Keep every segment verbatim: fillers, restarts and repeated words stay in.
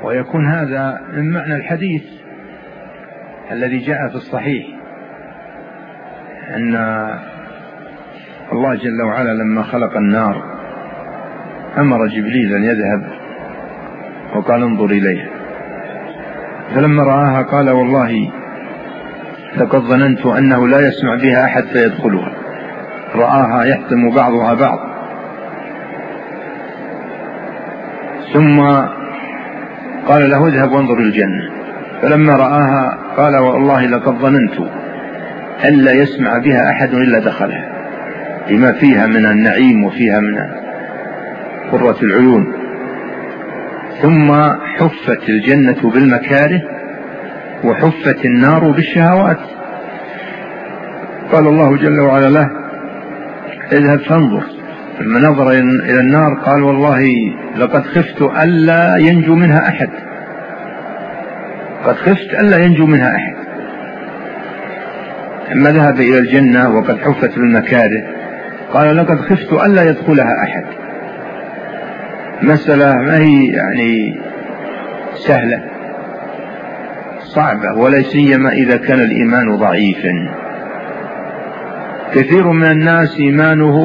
ويكون هذا من معنى الحديث الذي جاء في الصحيح أن الله جل وعلا لما خلق النار أمر جبريل أن يذهب وقال انظر إليها، فلما رآها قال والله لقد ظننت أنه لا يسمع بها أحد فيدخلها، رآها يحتم بعضها بعض. ثم قال له اذهب وانظر الجنة، فلما رآها قال والله لقد ظننت ألا يسمع بها أحد إلا دخلها لما فيها من النعيم وفيها من قرة العيون. ثم حفت الجنة بالمكاره وحفت النار بالشهوات. قال الله جل وعلا له اذهب فانظر، لما نظر إلى النار قال والله لقد خفت ألا ينجو منها أحد، قد خفت ألا ينجو منها أحد. لما ذهب إلى الجنة وقد حفت بالمكاره قال لقد خفت ألا يدخلها أحد. مسألة ما هي يعني سهلة، صعبة، ولا سيما إذا كان الإيمان ضعيفا. كثير من الناس إيمانه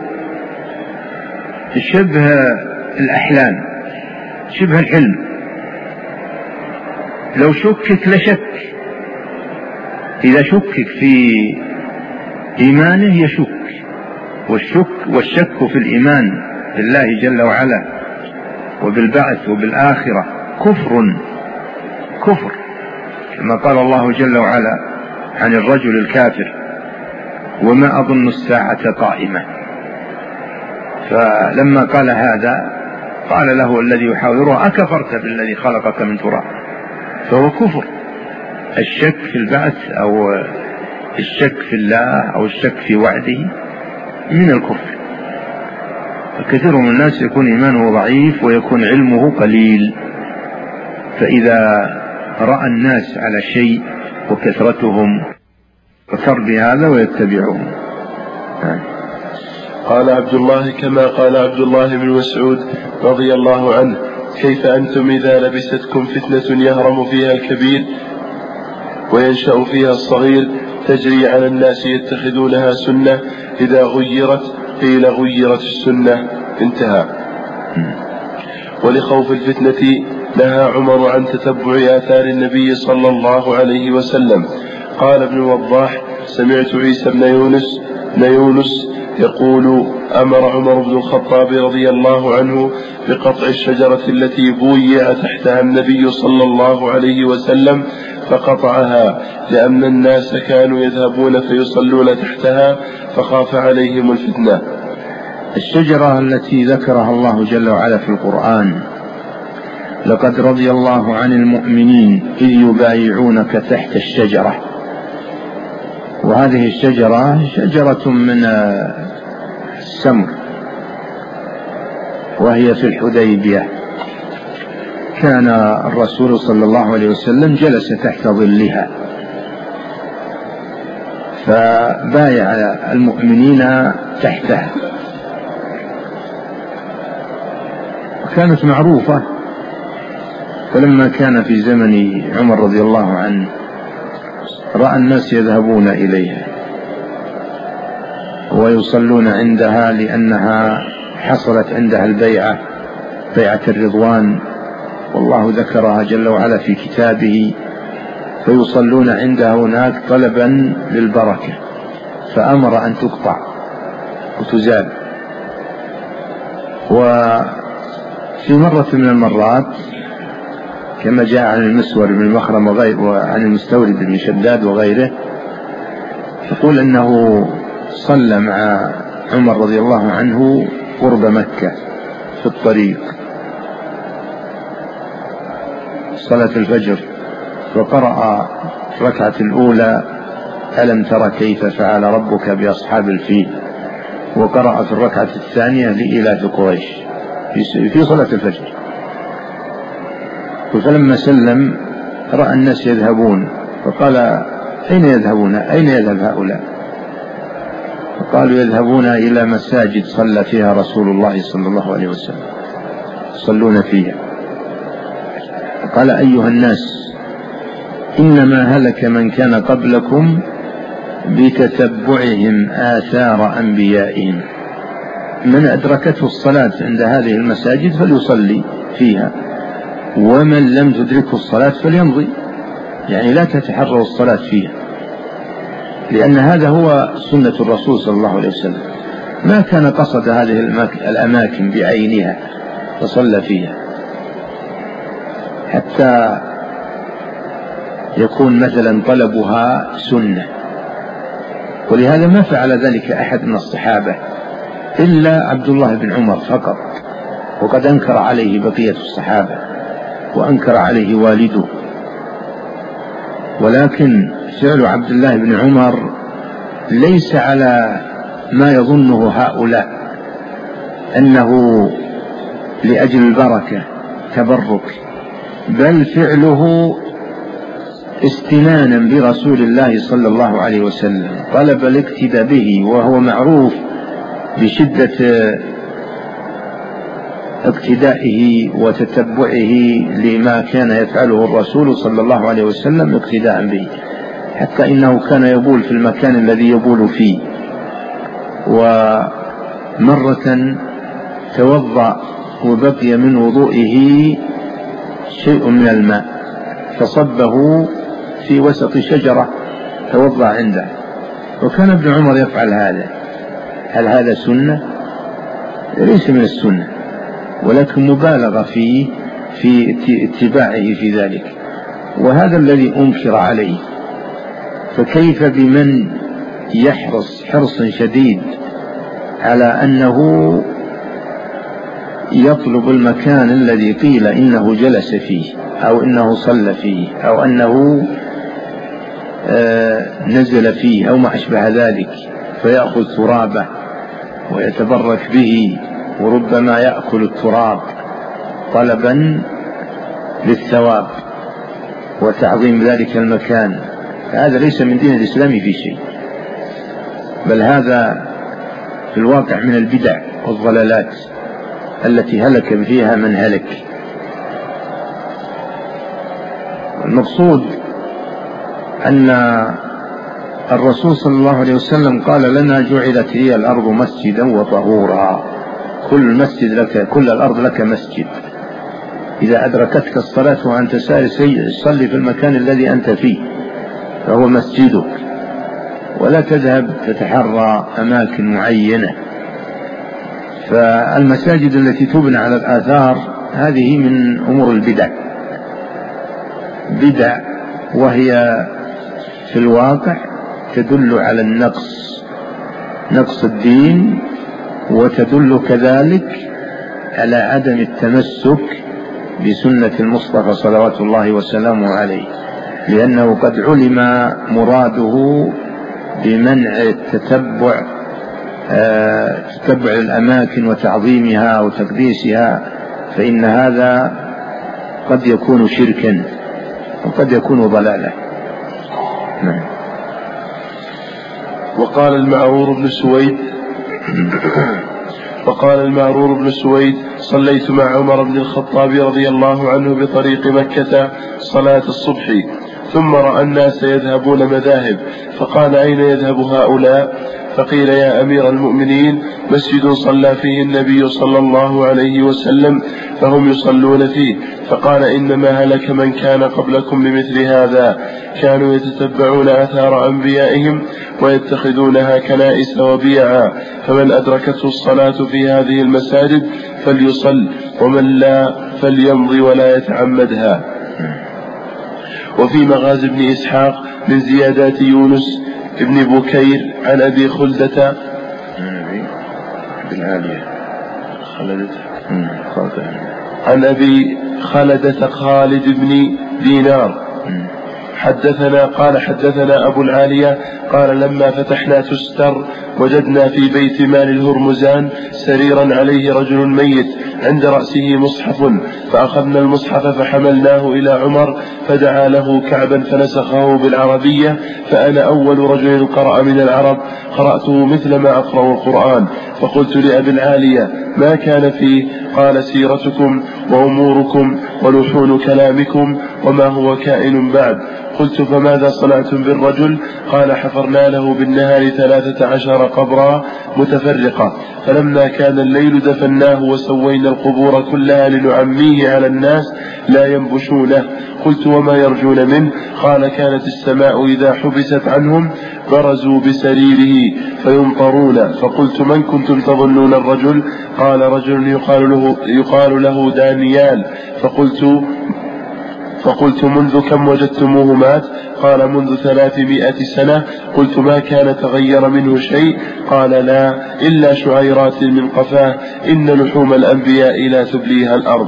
شبه الأحلام، شبه الحلم، لو شكك لشك، إذا شكك في إيمانه يشك، والشك والشك في الإيمان بالله جل وعلا وبالبعث وبالآخرة كفر كفر، كما قال الله جل وعلا عن الرجل الكافر وما أظن الساعة قائمة. فلما قال هذا قال له الذي يحاوره أكفرت بالذي خلقك من تراب، فهو كفر. الشك في البعث أو الشك في الله أو الشك في وعده من الكفر. فكثير من الناس يكون إيمانه ضعيف ويكون علمه قليل، فإذا رأى الناس على شيء وكثرتهم فكر بهذا ويتبعهم. قال عبد الله كما قال عبد الله بن مسعود رضي الله عنه كيف أنتم إذا لبستكم فتنة يهرم فيها الكبير وينشأ فيها الصغير تجري على الناس يتخذونها سنة، إذا غيرت قيل غيرت السنة، انتهى. ولخوف الفتنة نهى عمر عن تتبع آثار النبي صلى الله عليه وسلم. قال ابن وضاح سمعت عيسى بن يونس بن يونس يقول أمر عمر بن الخطاب رضي الله عنه بقطع الشجرة التي بويع تحتها النبي صلى الله عليه وسلم فقطعها، لأن الناس كانوا يذهبون فيصلون تحتها فخاف عليهم الفتنة. الشجرة التي ذكرها الله جل وعلا في القرآن لقد رضي الله عن المؤمنين إذ يبايعونك تحت الشجرة، وهذه الشجرة شجرة من السمر وهي في الحديبية. كان الرسول صلى الله عليه وسلم جلس تحت ظلها فبايع المؤمنين تحتها، وكانت معروفة. فلما كان في زمن عمر رضي الله عنه رأى الناس يذهبون إليها ويصلون عندها، لأنها حصلت عندها البيعة، بيعة الرضوان، والله ذكرها جل وعلا في كتابه، فيصلون عندها هناك طلبا للبركة، فأمر أن تقطع وتزال. وفي مرة من المرات كما جاء عن المسور بن مخرم وغيره وعن المستورد بن شداد وغيره يقول أنه صلى مع عمر رضي الله عنه قرب مكة في الطريق صلاة الفجر، وقرأ في الركعة الأولى ألم تر كيف فعل ربك بأصحاب الفيل، وقرأ في الركعة الثانية لإيلاف قريش في صلاة الفجر. فلما سلم رأى الناس يذهبون فقال أين يذهبون؟ أين يذهب هؤلاء؟ فقالوا يذهبون إلى مساجد صلى فيها رسول الله صلى الله عليه وسلم، يصلون فيها. قال أيها الناس إنما هلك من كان قبلكم بتتبعهم آثار أنبيائهم. من أدركته الصلاة عند هذه المساجد فليصلي فيها، ومن لم تدركه الصلاة فليمضي، يعني لا تتحروا الصلاة فيها، لأن هذا هو سنة الرسول صلى الله عليه وسلم. ما كان قصد هذه الأماكن بعينها فصلى فيها حتى يكون مثلا طلبها سنة، ولهذا ما فعل ذلك أحد من الصحابة إلا عبد الله بن عمر فقط، وقد أنكر عليه بقية الصحابة وأنكر عليه والده. ولكن فعل عبد الله بن عمر ليس على ما يظنه هؤلاء أنه لأجل البركة تبرك، بل فعله استنانا برسول الله صلى الله عليه وسلم، طلب الاقتداء به، وهو معروف بشدة اقتدائه وتتبعه لما كان يفعله الرسول صلى الله عليه وسلم اقتداء به، حتى إنه كان يبول في المكان الذي يبول فيه. ومرة توضأ وبقي من وضوئه شيء من الماء فصبه في وسط شجرة توضأ عنده، وكان ابن عمر يفعل هذا. هل هذا سنة؟ ليس من السنة، ولكن مبالغة فيه في اتباعه في ذلك، وهذا الذي أنكر عليه. فكيف بمن يحرص حرصا شديد على أنه يطلب المكان الذي قيل إنه جلس فيه أو إنه صلى فيه أو أنه آه نزل فيه أو ما أشبه ذلك، فيأخذ ترابه ويتبرك به، وربما يأكل التراب طلبا للثواب وتعظيم ذلك المكان. هذا ليس من دين الإسلام في شيء، بل هذا في الواقع من البدع والضلالات التي هلك فيها من هلك. المقصود أن الرسول صلى الله عليه وسلم قال لنا جعلت هي الأرض مسجدا وطهورا، كل مسجد لك، كل الأرض لك مسجد. إذا أدركتك الصلاة وأنت سائر صلي في المكان الذي أنت فيه فهو مسجدك، ولا تذهب تتحرى أماكن معينة. فالمساجد التي تبنى على الآثار هذه من أمور البدع، بدع وهي في الواقع تدل على النقص، نقص الدين، وتدل كذلك على عدم التمسك بسنة المصطفى صلوات الله وسلامه عليه، لأنه قد علم مراده بمنع التتبع آه تتبع الأماكن وتعظيمها وتقديسها، فإن هذا قد يكون شركا وقد يكون ضلالة. نعم. وقال المعرور بن سويد وقال المعرور بن سويد صليت مع عمر بن الخطاب رضي الله عنه بطريق مكة صلاة الصبح، ثم رأى الناس يذهبون مذاهب، فقال أين يذهب هؤلاء؟ فقيل يا أمير المؤمنين مسجد صلى فيه النبي صلى الله عليه وسلم فهم يصلون فيه. فقال إنما هلك من كان قبلكم بمثل هذا، كانوا يتتبعون آثار أنبيائهم ويتخذونها كنائس وبيعا، فمن أدركته الصلاة في هذه المساجد فليصل، ومن لا فليمضي ولا يتعمدها. وفي مغازي ابن إسحاق من زيادات يونس ابن بكير عن أبي خلدة عن أبي خلدة خالد بن دينار حدثنا قال حدثنا أبو العالية قال لما فتحنا تستر وجدنا في بيت مال الهرمزان سريرا عليه رجل ميت عند رأسه مصحف، فأخذنا المصحف فحملناه إلى عمر فدعا له كعبا فنسخه بالعربية، فأنا أول رجل قرأ من العرب، قرأته مثل ما أقرأ القرآن. فقلت لأبي العالية: ما كان فيه؟ قال: سيرتكم وأموركم ولحون كلامكم وما هو كائن بعد. قلت: فماذا صنعتم بالرجل؟ قال: حفرنا له بالنهار ثلاثة عشر قبرا متفرقة، فلما كان الليل دفناه وسوينا القبور كلها لنعميه على الناس لا ينبشونه. قلت: وما يرجون منه؟ قال: كانت السماء إذا حبست عنهم برزوا بسريره فيمطرون. فقلت: من كنتم تظنون الرجل؟ قال: رجل يقال له, يقال له دانيال. فقلت فقلت: منذ كم وجدتموه مات؟ قال: منذ ثلاثمائة سنة. قلت: ما كان تغير منه شيء؟ قال: لا، إلا شعيرات من قفاه، إن لحوم الأنبياء لا تبليها الأرض.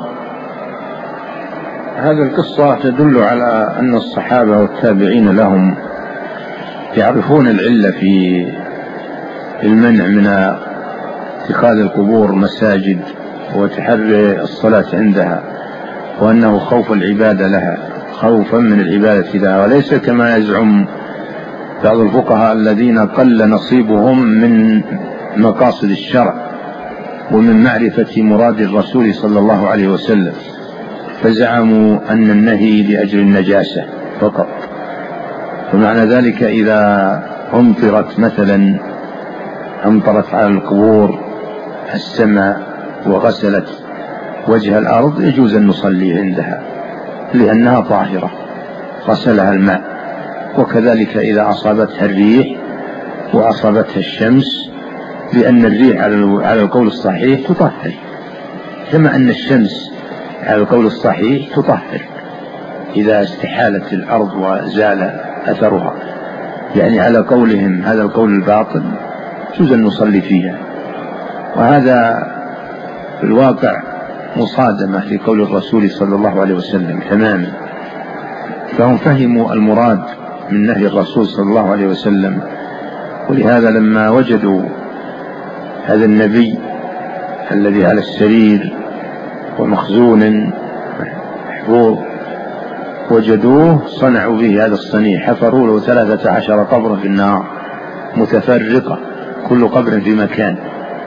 هذه القصة تدل على أن الصحابة والتابعين لهم يعرفون العلة في المنع من اتخاذ القبور مساجد وتحري الصلاة عندها، وأنه خوف العبادة لها، خوفا من العبادة لها، وليس كما يزعم بعض الفقهاء الذين قل نصيبهم من مقاصد الشرع ومن معرفة مراد الرسول صلى الله عليه وسلم، فزعموا أن النهي لأجل النجاسة فقط. ومعنى ذلك إذا أمطرت مثلا أمطرت على القبور السماء وغسلت وجه الأرض يجوز أن نصلي عندها لأنها طاهرة غسلها الماء. وكذلك إذا أصابتها الريح وأصابتها الشمس، لأن الريح على القول الصحيح تطهر، كما أن الشمس على القول الصحيح تطهر إذا استحالت الأرض وزال أثرها. يعني على قولهم هذا القول الباطل يجوز أن نصلي فيها، وهذا في الواقع مصادمة لقول الرسول صلى الله عليه وسلم تماما. فهم فهموا المراد من نهي الرسول صلى الله عليه وسلم، ولهذا لما وجدوا هذا النبي الذي على السرير ومخزون محفوظ وجدوه صنعوا به هذا الصنيع، حفروا له ثلاثة عشر قبر في النار متفرقة كل قبر في مكان،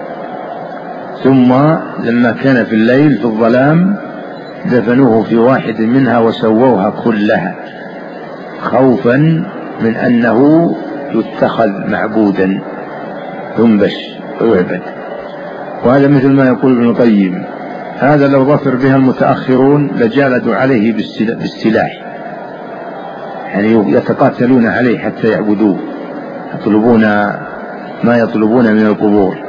ثم لما كان في الليل في الظلام دفنوه في واحد منها وسووها كلها خوفا من أنه يتخذ معبودا ينبش ويعبد. وهذا مثل ما يقول ابن القيم: هذا لو ظفر بها المتأخرون لجالدوا عليه بالسلاح، يعني يتقاتلون عليه حتى يعبدوه، يطلبون ما يطلبون من القبور،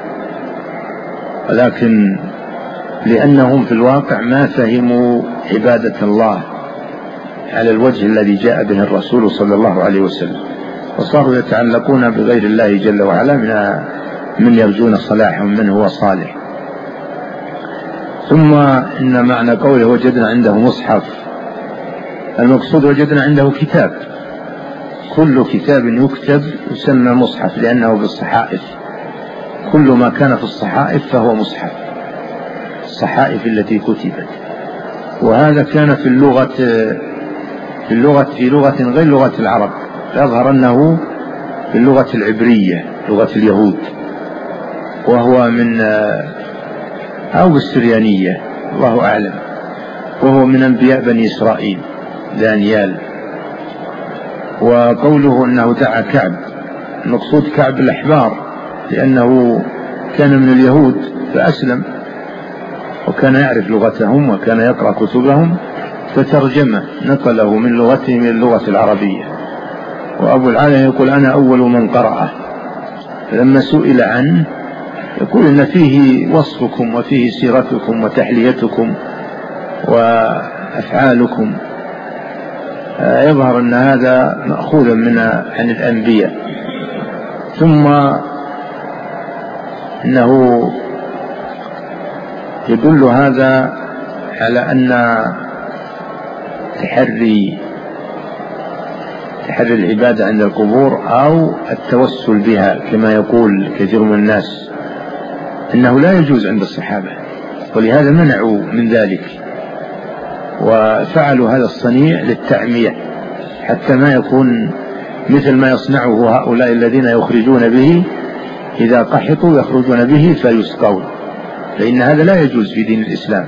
ولكن لأنهم في الواقع ما فهموا عبادة الله على الوجه الذي جاء به الرسول صلى الله عليه وسلم، وصاروا يتعلقون بغير الله جل وعلا من من يرجون صلاحهم من هو صالح. ثم إن معنى قوله وجدنا عنده مصحف، المقصود وجدنا عنده كتاب، كل كتاب يكتب يسمى مصحف لأنه بالصحائف، كل ما كان في الصحائف فهو مصحف، الصحائف التي كتبت. وهذا كان في اللغة في اللغة في لغة غير لغة العرب، يظهر أنه في اللغة العبرية لغة اليهود، وهو من أو بالسريانية الله أعلم، وهو من أنبياء بني إسرائيل دانيال. وقوله أنه دعا كعب، المقصود كعب الأحبار لأنه كان من اليهود فأسلم وكان يعرف لغتهم وكان يقرأ كتبهم فترجمه نقله من لغتهم إلى اللغة العربية. وأبو العالية يقول أنا أول من قرأه، فلما سئل عنه يقول إن فيه وصفكم وفيه سيرتكم وتحليتكم وأفعالكم، يظهر أن هذا مأخوذ من عن الأنبياء. ثم إنه يدل هذا على أن تحري تحري العبادة عند القبور أو التوسل بها كما يقول كثير من الناس إنه لا يجوز عند الصحابة، ولهذا منعوا من ذلك وفعلوا هذا الصنيع للتعمية حتى ما يكون مثل ما يصنعه هؤلاء الذين يخرجون به، إذا قحطوا يخرجون به فيسقون، فإن هذا لا يجوز في دين الإسلام.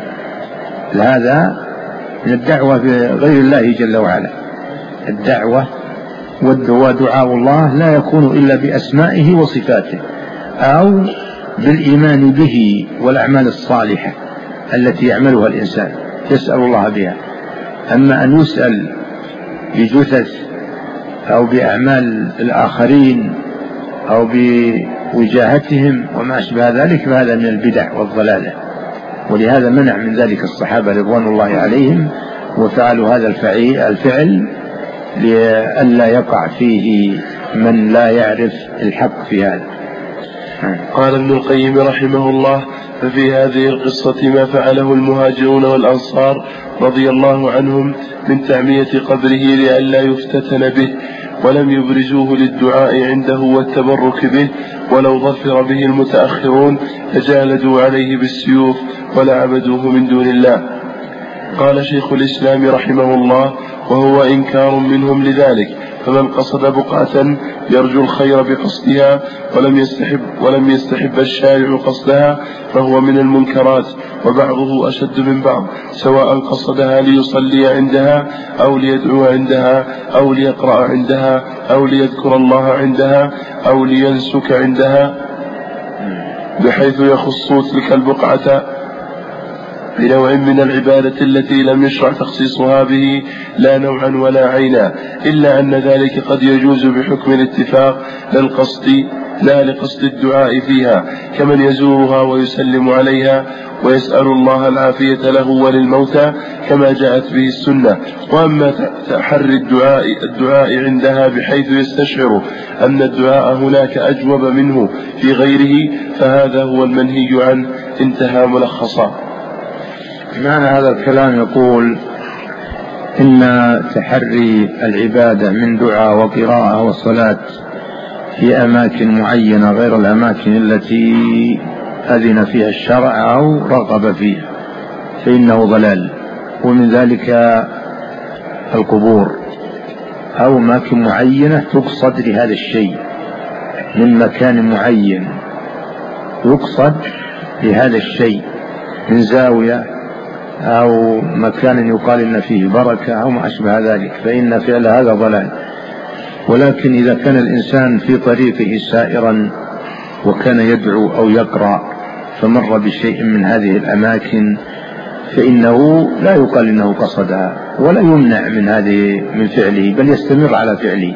هذا من الدعوة بغير الله جل وعلا. الدعوة ودعاء الله لا يكون إلا بأسمائه وصفاته أو بالإيمان به والأعمال الصالحة التي يعملها الإنسان يسأل الله بها. أما أن يسأل بجثث أو بأعمال الآخرين أو بوجاهتهم وما أشبه ذلك فهذا من البدع والضلالة، ولهذا منع من ذلك الصحابة رضوان الله عليهم وفعلوا هذا الفعل لئلا يقع فيه من لا يعرف الحق في هذا. قال ابن القيم رحمه الله: ففي هذه القصة ما فعله المهاجرون والأنصار رضي الله عنهم من تعمية قبره لئلا يفتتن به، ولم يبرزوه للدعاء عنده والتبرك به، ولو ظفر به المتأخرون فجالدوا عليه بالسيوف ولعبدوه من دون الله. قال شيخ الإسلام رحمه الله: وهو إنكار منهم لذلك، فمن قصد بقعة يرجو الخير بقصدها ولم يستحب, ولم يستحب الشارع قصدها فهو من المنكرات، وبعضه أشد من بعض، سواء قصدها ليصلي عندها أو ليدعو عندها أو ليقرأ عندها أو ليذكر الله عندها أو لينسك عندها، بحيث يخص تلك البقعة بنوع من العبادة التي لم يشرع تخصيصها به لا نوعا ولا عينا، إلا أن ذلك قد يجوز بحكم الاتفاق للقصد لا لقصد الدعاء فيها، كمن يزورها ويسلم عليها ويسأل الله العافية له وللموتى كما جاءت به السنة. وأما تحري الدعاء, الدعاء عندها بحيث يستشعر أن الدعاء هناك أجوب منه في غيره فهذا هو المنهي عنه. انتهى ملخصا. معنى هذا الكلام يقول إن تحري العبادة من دعاء وقراءة وصلاة في أماكن معينة غير الأماكن التي أذن فيها الشرع أو رغب فيها فإنه ضلال، ومن ذلك القبور أو أماكن معينة تقصد لهذا الشيء، من مكان معين يقصد لهذا الشيء من زاوية أو مكان يقال إن فيه بركة أو ما أشبه ذلك، فإن فعل هذا ضلال. ولكن إذا كان الإنسان في طريقه سائرا وكان يدعو أو يقرأ فمر بشيء من هذه الأماكن فإنه لا يقال إنه قصدها ولا يمنع من هذه من فعله، بل يستمر على فعله.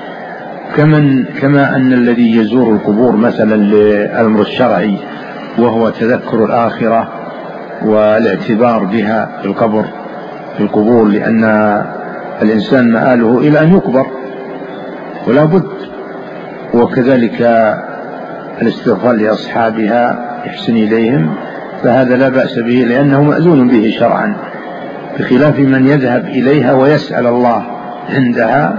كمن كما أن الذي يزور القبور مثلا للأمر الشرعي وهو تذكر الآخرة والاعتبار بها في القبر في القبور، لأن الإنسان مآله إلى أن يقبر ولا بد، وكذلك الاستغفار لأصحابها يحسن إليهم فهذا لا بأس به لأنه مأذون به شرعا، بخلاف من يذهب إليها ويسأل الله عندها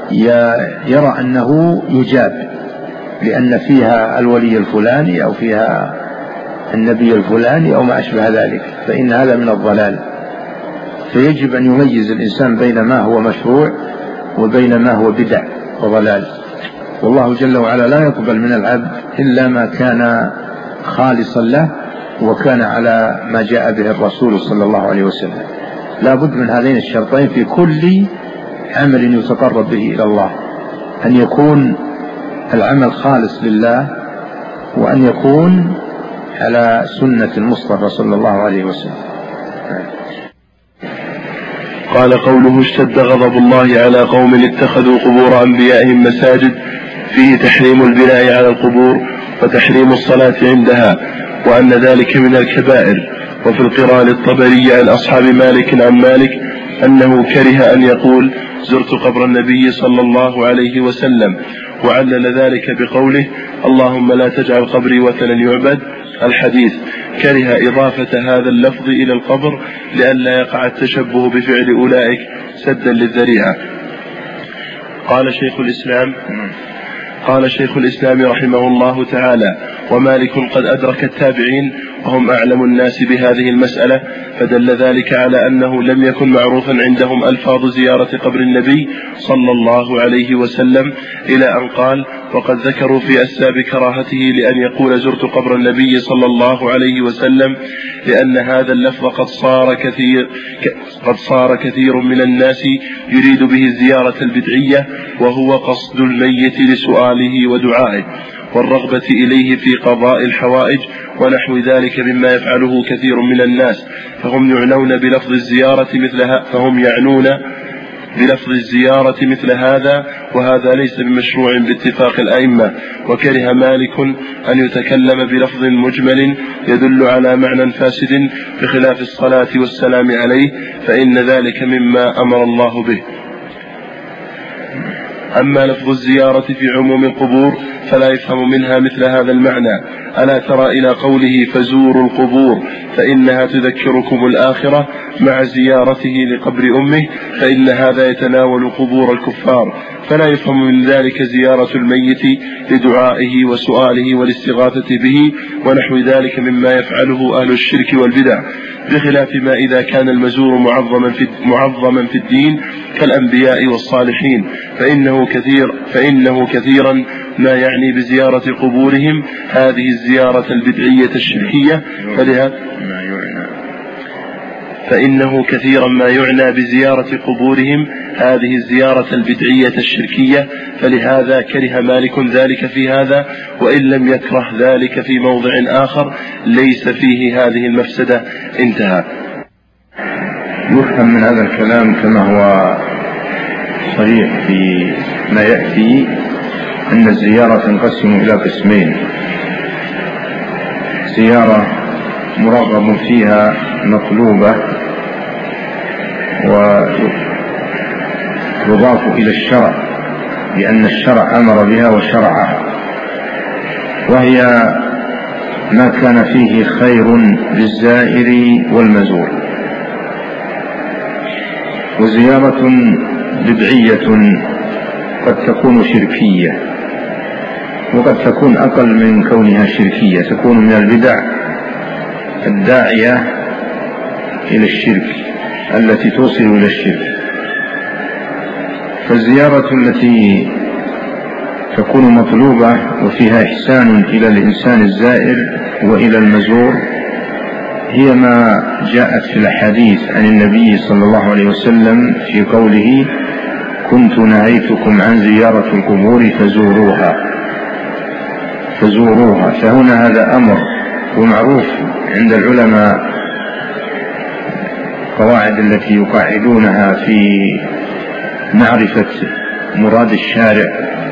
يرى أنه يجاب لأن فيها الولي الفلاني أو فيها النبي الفلاني أو ما أشبه ذلك، فإن هذا من الضلال. فيجب أن يميز الإنسان بين ما هو مشروع وبين ما هو بدع وضلال. والله جل وعلا لا يقبل من العبد إلا ما كان خالصا له وكان على ما جاء به الرسول صلى الله عليه وسلم. لا بد من هذين الشرطين في كل عمل يتقرب به إلى الله، أن يكون العمل خالص لله وأن يكون على سنة المصطفى صلى الله عليه وسلم. قال قوله: اشتد غضب الله على قوم اتخذوا قبور أنبيائهم مساجد، فيه تحريم البناء على القبور وتحريم الصلاة عندها، وأن ذلك من الكبائر. وفي القراءة الطبري عن أصحاب مالك عن مالك أنه كره أن يقول زرت قبر النبي صلى الله عليه وسلم، وعلل ذلك بقوله: اللهم لا تجعل قبري وثنا يعبد، الحديث. كره إضافة هذا اللفظ إلى القبر لئلا يقع التشبه بفعل أولئك سدا للذريعة. قال شيخ الإسلام قال شيخ الإسلام رحمه الله تعالى: ومالك قد أدرك التابعين وهم أعلم الناس بهذه المسألة، فدل ذلك على أنه لم يكن معروفا عندهم ألفاظ زيارة قبر النبي صلى الله عليه وسلم، إلى أن قال: وقد ذكروا في أسباب كراهته لأن يقول زرت قبر النبي صلى الله عليه وسلم، لأن هذا اللفظ قد صار كثير قد صار كثير من الناس يريد به الزيارة البدعية، وهو قصد الميت لسؤاله ودعائه والرغبة إليه في قضاء الحوائج ونحو ذلك مما يفعله كثير من الناس، فهم يعنون بلفظ الزيارة مثلها فهم يعنون بلفظ الزيارة مثل هذا، وهذا ليس بمشروع باتفاق الأئمة. وكره مالك أن يتكلم بلفظ مجمل يدل على معنى فاسد بخلاف الصلاة والسلام عليه، فإن ذلك مما أمر الله به. أما لفظ الزيارة في عموم القبور فلا يفهم منها مثل هذا المعنى. ألا ترى إلى قوله: فزوروا القبور فإنها تذكركم الآخرة، مع زيارته لقبر أمه، فإن هذا يتناول قبور الكفار، فلا يفهم من ذلك زيارة الميت لدعائه وسؤاله والاستغاثة به ونحو ذلك مما يفعله أهل الشرك والبدع، بخلاف ما إذا كان المزور معظما في, معظما في الدين كالأنبياء والصالحين، فإنه, كثير فإنه كثيرا ما يعني بزيارة قبورهم هذه الزيارة البدعية الشركية، فلهذا فإنه كثيرا ما يعنى بزيارة قبورهم هذه الزيارة البدعية الشركية، فلهذا كره مالك ذلك في هذا، وإن لم يكره ذلك في موضع آخر ليس فيه هذه المفسدة. انتهى. يفهم من هذا الكلام كما هو صريح في ما يأتي أن الزيارة تنقسم إلى قسمين: زيارة مرغب فيها مطلوبة ويضاف إلى الشرع لأن الشرع أمر بها وشرعها، وهي ما كان فيه خير للزائر والمزور. وزيارة بدعية قد تكون شركية، وقد تكون أقل من كونها شركية، تكون من البدع الداعية إلى الشرك التي توصل إلى الشرك. فالزيارة التي تكون مطلوبة وفيها إحسان إلى الإنسان الزائر وإلى المزور هي ما جاءت في الحديث عن النبي صلى الله عليه وسلم في قوله: كنت نهيتكم عن زيارة القبور فزوروها فزوروها فهنا هذا أمر، ومعروف عند العلماء قواعد التي يقاعدونها في معرفة مراد الشارع،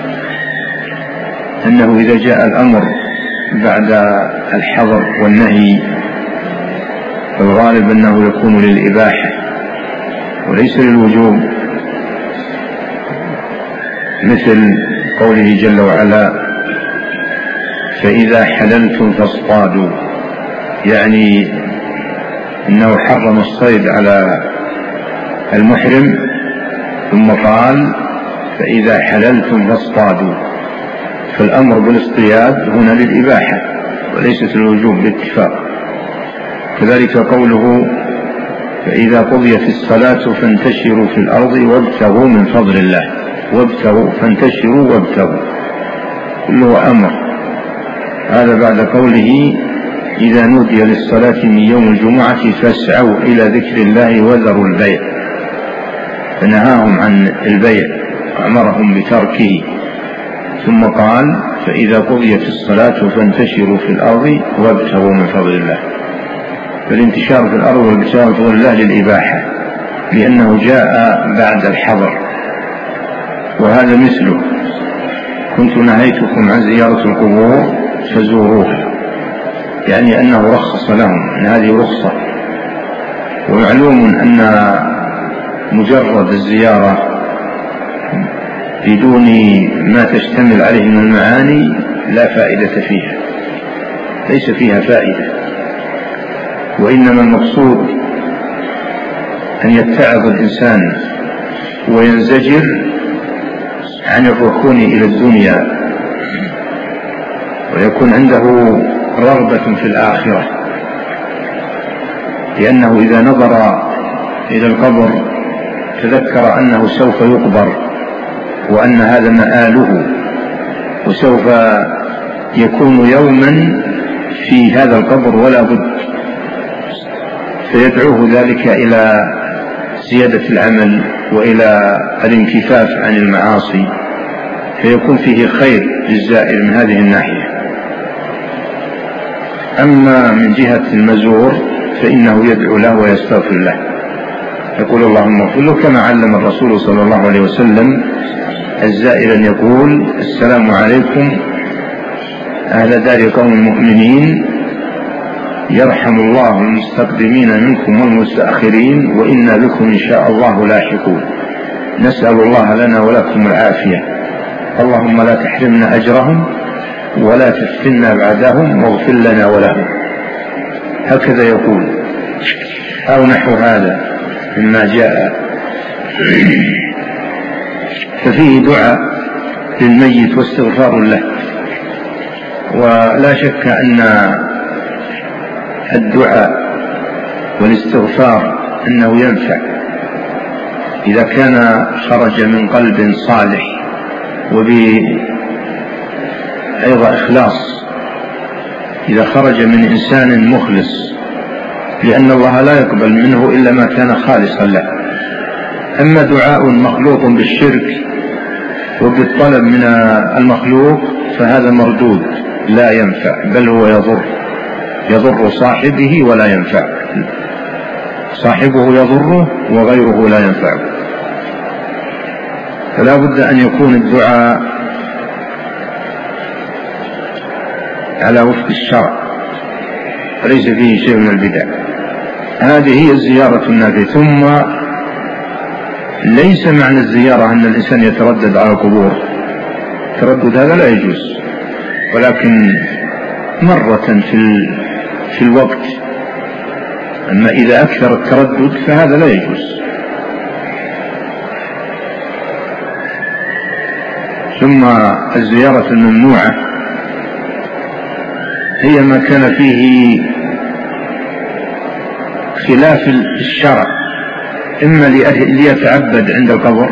أنه إذا جاء الأمر بعد الحظر والنهي فالغالب أنه يكون للإباحة وليس للوجوب، مثل قوله جل وعلا: فإذا حللتم فاصطادوا، يعني أنه حرم الصيد على المحرم ثم قال: فإذا حللتم فاصطادوا، فالأمر بالاصطياد هنا للإباحة وليست الوجوب باتفاق. كذلك قوله: فإذا قضيت الصلاة فانتشروا في الأرض وابتغوا من فضل الله، وابتغوا فانتشروا وابتغوا، كله أمر. هذا بعد قوله: إذا نودي للصلاة من يوم الجمعة فاسعوا إلى ذكر الله وذروا البيع، فنهاهم عن البيع وأمرهم بتركه، ثم قال: فإذا قضيت الصلاة فانتشروا في الأرض وابتغوا من فضل الله. فالانتشار في الأرض والابتغاء من فضل الله للإباحة لأنه جاء بعد الحظر. وهذا مثله: كنت نهيتكم عن زيارة القبور فزوروها، يعني أنه رخص لهم، أن هذه رخصة. ومعلوم أن مجرد الزيارة بدون ما تشتمل عليه من المعاني لا فائدة فيها، ليس فيها فائدة، وإنما المقصود أن يتعظ الإنسان وينزجر عن الركون إلى الدنيا ويكون عنده رغبة في الآخرة لأنه إذا نظر إلى القبر تذكر أنه سوف يقبر وأن هذا مآله وسوف يكون يوما في هذا القبر ولا بد، فيدعوه ذلك إلى زيادة العمل وإلى الانكفاف عن المعاصي، فيكون فيه خير للزائر من هذه الناحية. أما من جهة المزور فإنه يدعو له ويستغفر له، يقول اللهم اغفر له، كما علم الرسول صلى الله عليه وسلم الزائر أن يقول السلام عليكم أهل دار قوم المؤمنين، يرحم الله المستقدمين منكم والمستأخرين، وإنا بكم إن شاء الله لاحقون، نسأل الله لنا ولكم العافية، اللهم لا تحرمنا أجرهم ولا تفتنا بعدهم واغفر لنا ولهم. هكذا يقول أو نحو هذا مما جاء. ففيه دعاء للميت واستغفار له، ولا شك أن الدعاء والاستغفار أنه ينفع إذا كان خرج من قلب صالح وبأيضا إخلاص، إذا خرج من إنسان مخلص، لأن الله لا يقبل منه إلا ما كان خالصا له. أما دعاء مخلوق بالشرك وبالطلب من المخلوق فهذا مردود لا ينفع، بل هو يضر يضر صاحبه ولا ينفع، صاحبه يضره وغيره لا ينفعه. فلا بد أن يكون الدعاء على وفق الشرع وليس فيه شيء من البدع. هذه هي الزيارة النافعة. ثم ليس معنى الزيارة أن الإنسان يتردد على القبور، التردد هذا لا يجوز، ولكن مرة في في الوقت. أما إذا أكثر التردد فهذا لا يجوز. ثم الزيارة الممنوعة هي ما كان فيه خلاف الشرع، إما ليتعبد عند القبر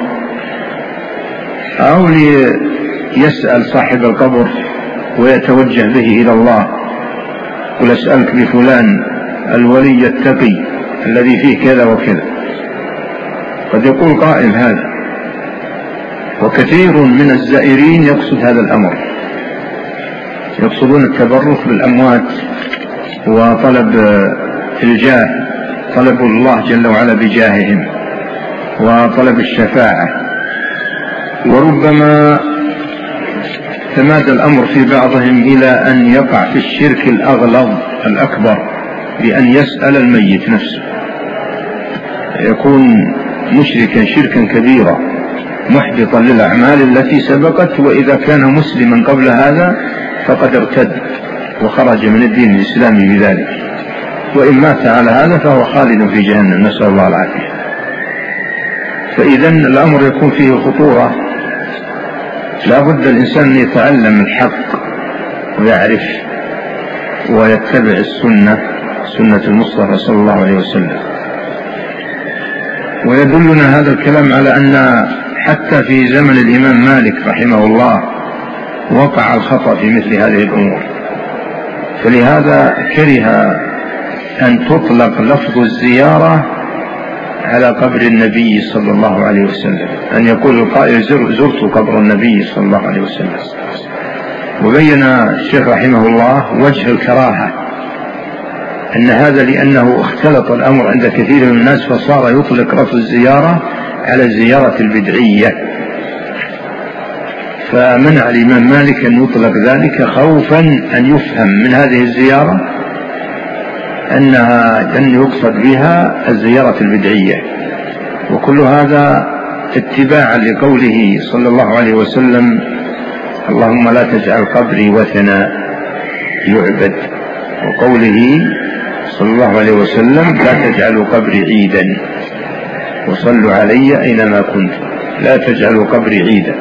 أو ليسأل صاحب القبر ويتوجه به إلى الله، قل أسألك بفلان الولي التقي الذي فيه كذا وكذا. قد يقول قائل هذا، وكثير من الزائرين يقصد هذا الأمر، يقصدون التبرك بالأموات وطلب الجاه، طلب الله جل وعلا بجاههم وطلب الشفاعة. وربما تمادى الأمر في بعضهم إلى أن يقع في الشرك الأغلظ الأكبر بأن يسأل الميت نفسه، يكون مشركا شركا كبيرا محبطا للأعمال التي سبقت، وإذا كان مسلما قبل هذا فقد ارتد وخرج من الدين الإسلامي بذلك، وإن مات على هذا فهو خالد في جهنم، نسأل الله العافية. فإذا الأمر يكون فيه خطورة، لا بد الإنسان أن يتعلم الحق ويعرف ويتبع السنة، سنة المصطفى صلى الله عليه وسلم. ويدلنا هذا الكلام على أن حتى في زمن الإمام مالك رحمه الله وقع الخطأ في مثل هذه الأمور، فلهذا كره أن تطلق لفظ الزيارة على قبر النبي صلى الله عليه وسلم، أن يقول القائل زرت قبر النبي صلى الله عليه وسلم. وبين الشيخ رحمه الله وجه الكراهة أن هذا لأنه اختلط الأمر عند كثير من الناس، فصار يطلق لفظ الزيارة على الزيارة البدعية، فمنع الإمام مالك أن يطلق ذلك خوفا أن يفهم من هذه الزيارة أنها أن يقصد بها الزيارة البدعية. وكل هذا اتباعا لقوله صلى الله عليه وسلم اللهم لا تجعل قبري وثنا يعبد، وقوله صلى الله عليه وسلم لا تجعلوا قبري عيدا وصلوا علي أينما كنت، لا تجعلوا قبري عيدا.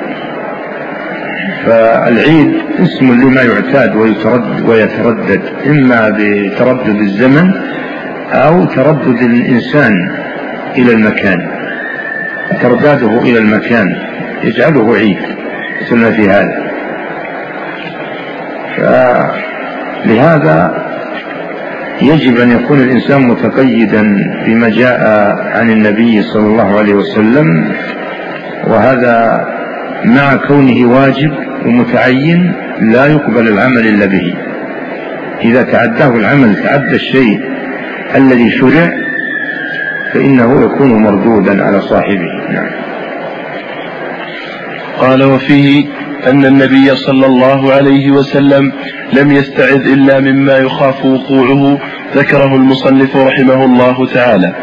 فالعيد اسم لما يعتاد ويتردد, ويتردد إما بتردد الزمن أو تردد الإنسان إلى المكان، ترداده إلى المكان يجعله عيب مثل في هذا. فلهذا يجب أن يكون الإنسان متقيدا بما جاء عن النبي صلى الله عليه وسلم، وهذا مع كونه واجب ومتعين لا يقبل العمل إلا به. إذا تعداه العمل، تعدى الشيء الذي شرع، فإنه يكون مردودا على صاحبه. نعم. قال: وفيه أن النبي صلى الله عليه وسلم لم يستعذ إلا مما يخاف وقوعه، ذكره المصنف رحمه الله تعالى.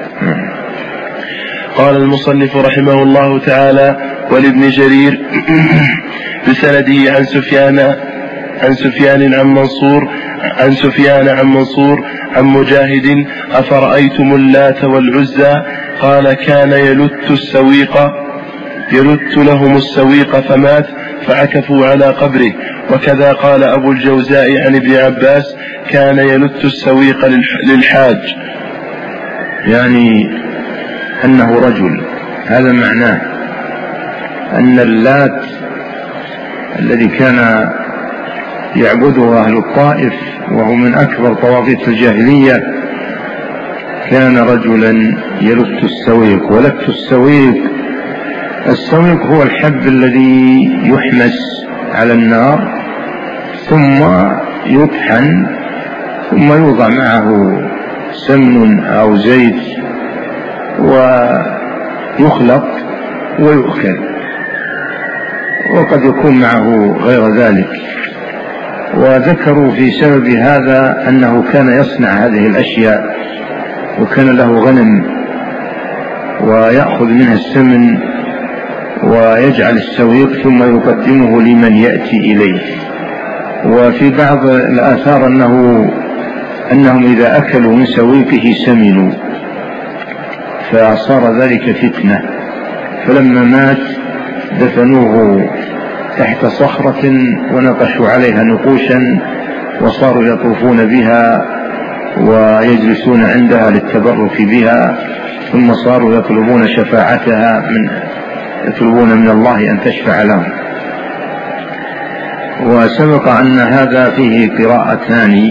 قال المصنف رحمه الله تعالى: ولابن جرير بسنده عن سفيان عن سفيان عن منصور عن سفيان عن منصور عن مجاهد: أفرأيتم اللات والعزى؟ قال: كان يلت السويق يلت لهم السويق فمات فعكفوا على قبره. وكذا قال أبو الجوزاء عن ابن عباس: كان يلت السويق للحاج، يعني أنه رجل. هذا معناه أن اللات الذي كان يعبده أهل الطائف وهو من أكبر طواغيت الجاهلية كان رجلا يلت السويق. ولت السويق، السويق هو الحب الذي يحمس على النار ثم يطحن ثم يوضع معه سمن أو زيت ويخلط ويؤكل، وقد يكون معه غير ذلك. وذكروا في سبب هذا أنه كان يصنع هذه الأشياء، وكان له غنم ويأخذ منها السمن ويجعل السويق ثم يقدمه لمن يأتي إليه. وفي بعض الآثار أنه أنهم إذا أكلوا من سويقه سمنوا، فصار ذلك فتنة. فلما مات دفنوه تحت صخرة ونقشوا عليها نقوشا وصاروا يطوفون بها ويجلسون عندها للتبرك بها، ثم صاروا يطلبون شفاعتها من يطلبون من الله أن تشفع لهم. وسبق أن هذا فيه قراءتان،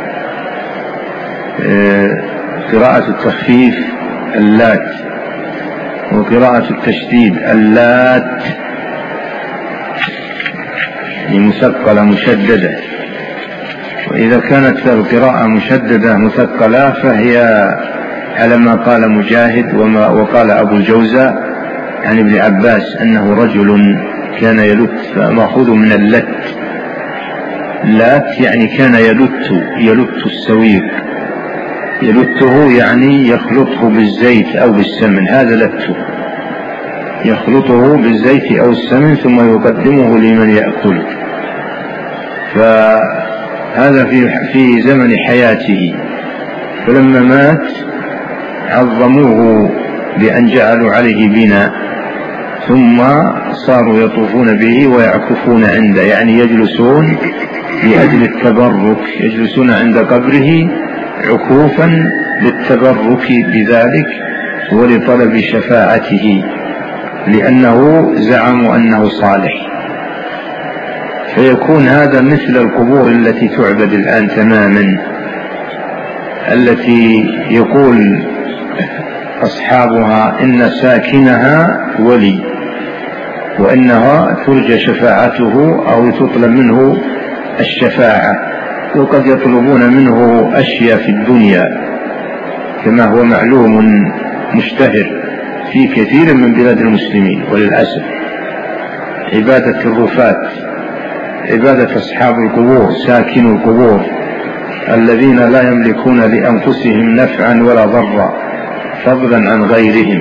قراءة التخفيف اللات وقراءة التشديد اللات، مثقلة مشددة. وإذا كانت القراءة مشددة مثقلة فهي على ما قال مجاهد وما وقال أبو الجوزاء عن ابن عباس أنه رجل كان يلت، فمأخوذ من اللت. لات يعني كان يلت يلت السويق، يلته يعني يخلطه بالزيت أو بالسمن، هذا لته، يخلطه بالزيت أو السمن ثم يقدمه لمن يأكله. فهذا في في زمن حياته. فلما مات عظموه بأن جعلوا عليه بناء، ثم صاروا يطوفون به ويعكفون عنده، يعني يجلسون لأجل التبرك، يجلسون عند قبره عكوفا للتبرك بذلك ولطلب شفاعته، لأنه زعموا أنه صالح. فيكون هذا مثل القبور التي تعبد الآن تماما، التي يقول أصحابها إن ساكنها ولي، وإنها ترجى شفاعته أو تطلب منه الشفاعة، وقد يطلبون منه أشياء في الدنيا كما هو معلوم مشتهر في كثير من بلاد المسلمين. وللأسف عبادة الرفات، عبادة أصحاب القبور، ساكن القبور الذين لا يملكون لأنفسهم نفعا ولا ضرا فضلا عن غيرهم،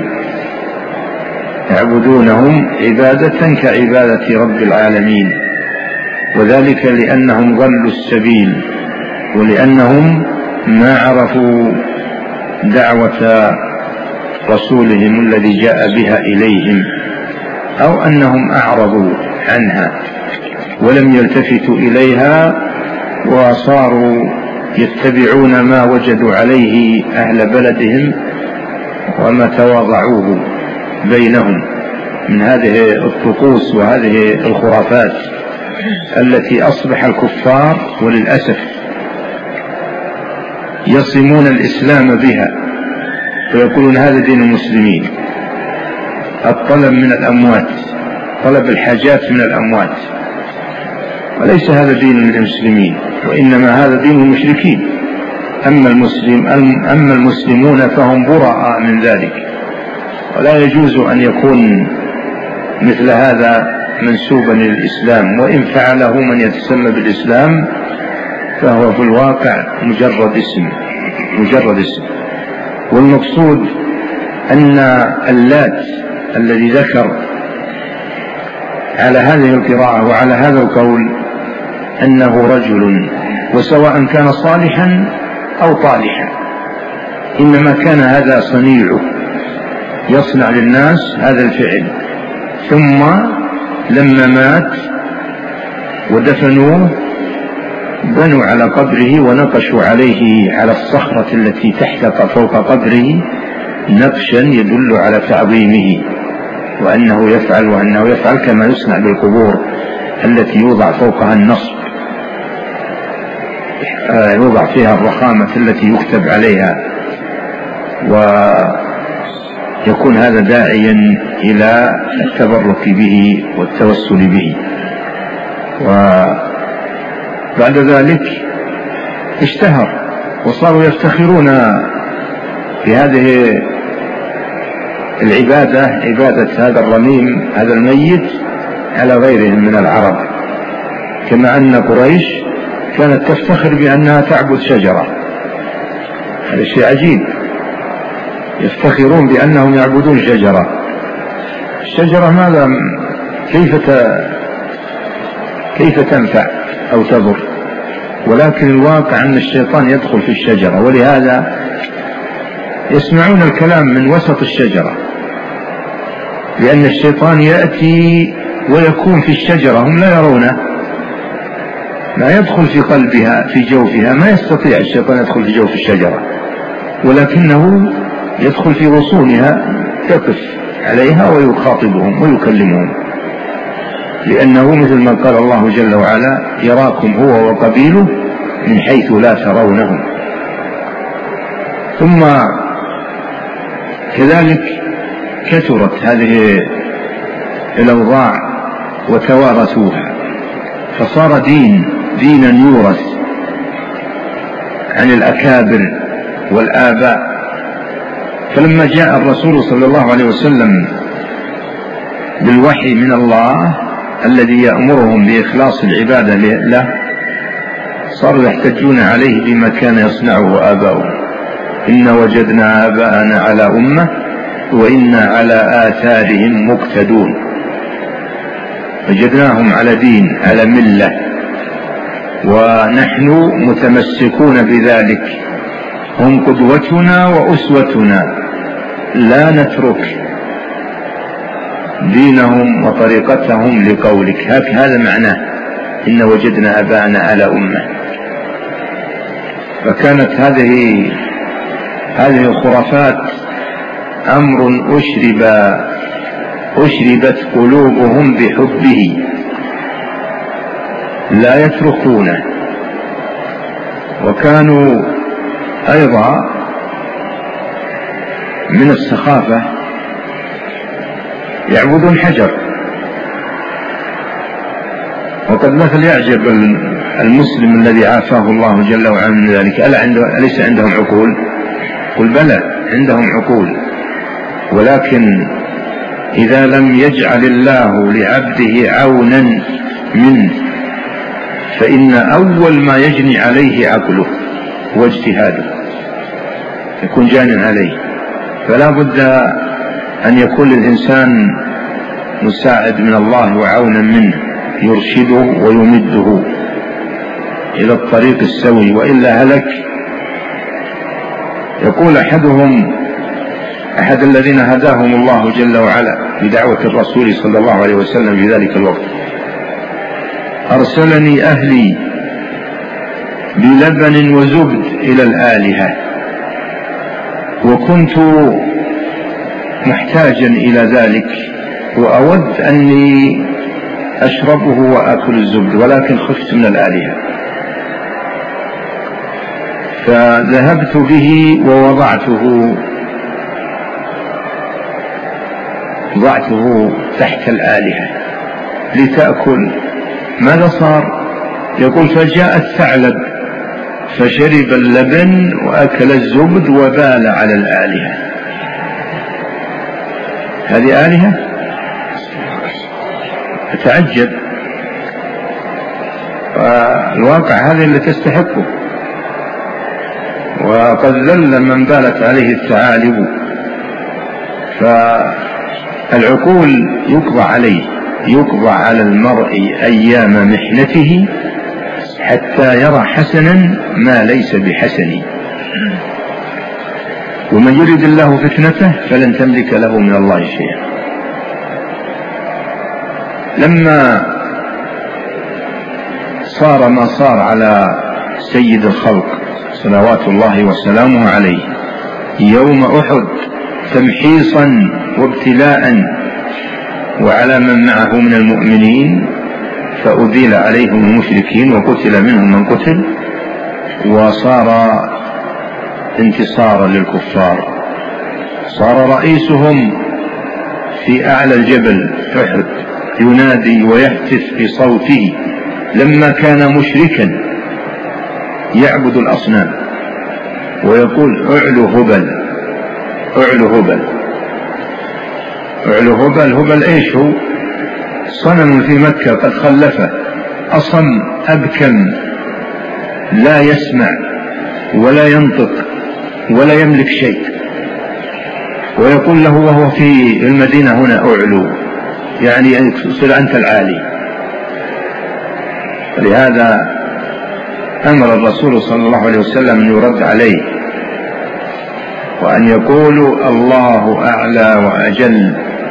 يعبدونهم عبادة كعبادة رب العالمين، وذلك لأنهم ضلوا السبيل، ولأنهم ما عرفوا دعوة رسولهم الذي جاء بها إليهم، أو أنهم أعرضوا عنها ولم يلتفتوا إليها وصاروا يتبعون ما وجدوا عليه أهل بلدهم وما تواضعوه بينهم من هذه الطقوس وهذه الخرافات التي أصبح الكفار وللأسف يصمون الإسلام بها ويقولون هذا دين المسلمين، الطلب من الأموات، طلب الحاجات من الأموات، وليس هذا دين المسلمين، وإنما هذا دين المشركين. أما المسلم أما المسلمون فهم براء من ذلك، ولا يجوز أن يكون مثل هذا منسوبا للإسلام، وإن فعله من يتسمى بالإسلام فهو في الواقع مجرد اسم مجرد اسم. والمقصود أن اللات الذي ذكر على هذه القراءة وعلى هذا القول أنه رجل، وسواء كان صالحا أو طالحا، إنما كان هذا صنيعه، يصنع للناس هذا الفعل، ثم لما مات ودفنوه بنوا على قبره ونقشوا عليه على الصخرة التي تحت فوق قبره نقشا يدل على تعظيمه وأنه يفعل وأنه يفعل كما يصنع بالقبور التي يوضع فوقها النصب، يوضع فيها الرخامة التي يكتب عليها، ويكون هذا داعيا إلى التبرك به والتوسل به. وبعد ذلك اشتهر وصاروا يفتخرون بهذه العبادة، عبادة هذا الرميم هذا الميت على غيرهم من العرب، كما أن قريش كانت تفتخر بأنها تعبد شجرة. هذا شيء عجيب، يفتخرون بأنهم يعبدون شجرة. الشجرة ماذا كيف كيف تنفع أو تضر؟ ولكن الواقع أن الشيطان يدخل في الشجرة، ولهذا يسمعون الكلام من وسط الشجرة، لأن الشيطان يأتي ويكون في الشجرة، هم لا يرونه، لا يدخل في قلبها في جوفها، ما يستطيع الشيطان يدخل في جوف الشجرة، ولكنه يدخل في غصونها، يقف عليها ويخاطبهم ويكلمهم، لأنه مثل ما قال الله جل وعلا يراكم هو وقبيله من حيث لا ترونهم. ثم كذلك كثرت هذه الأوضاع وتوارثوها، فصار دين دينا يورث عن الأكابر والآباء. فلما جاء الرسول صلى الله عليه وسلم بالوحي من الله الذي يأمرهم بإخلاص العبادة له، صاروا يحتجون عليه بما كان يصنعه آباؤهم، إن وجدنا آباءنا على أمة وإنا على آثارهم مقتدون، وجدناهم على دين على ملة ونحن متمسكون بذلك، هم قدوتنا وأسوتنا، لا نترك دينهم وطريقتهم لقولك. هذا معناه إن وجدنا آباءنا على أمة. فكانت هذه هذه الخرافات أمر أشرب أشربت قلوبهم بحبه لا يتركونه. وكانوا أيضا من السخافة يعبدون حجر، وقد مثل يعجب المسلم الذي عافاه الله جل وعلا من ذلك، ألا عنده أليس عندهم عقول؟ قل بلى عندهم عقول، ولكن إذا لم يجعل الله لعبده عونا منه فإن أول ما يجني عليه عقله واجتهاده، يكون جانا عليه. فلا بد أن يكون للإنسان مساعد من الله وعونا منه يرشده ويمده إلى الطريق السوي، وإلا هلك. يقول أحدهم أحد الذين هداهم الله جل وعلا بدعوة الرسول صلى الله عليه وسلم في ذلك الوقت: أرسلني أهلي بلبن وزبد إلى الآلهة، وكنت محتاجا إلى ذلك وأود أني أشربه وأكل الزبد، ولكن خفت من الآلهة، فذهبت به ووضعته وضعته تحت الآلهة لتأكل. ماذا صار؟ يقول فجاء الثعلب فشرب اللبن وأكل الزبد وبال على الآلهة. هذه آلهة؟ أتعجب. والواقع هذه اللي تستحقه، وقد ذل من بالت عليه الثعالب. فالعقول يقضى عليه، يقضى على المرء أيام محنته حتى يرى حسنا ما ليس بحسن، ومن يرد الله فتنته فلن تملك له من الله شيئا. لما صار ما صار على سيد الخلق صلوات الله وسلامه عليه يوم أحد تمحيصا وابتلاء وعلى من معه من المؤمنين، فأذيل عليهم المشركين وقتل منهم من قتل، وصار انتصارا للكفار. صار رئيسهم في أعلى الجبل أحد ينادي ويهتف بصوته لما كان مشركا يعبد الأصنام ويقول أعلو هبل أعلو هبل أعلو هبل. هبل إيش هو؟ صنم في مكة قد خلفه، أصم أبكم لا يسمع ولا ينطق ولا يملك شيء، ويقول له وهو في المدينة هنا أعلو، يعني صل أنت العالي. لهذا أمر الرسول صلى الله عليه وسلم أن يرد عليه وأن يقولوا الله أعلى وأجل.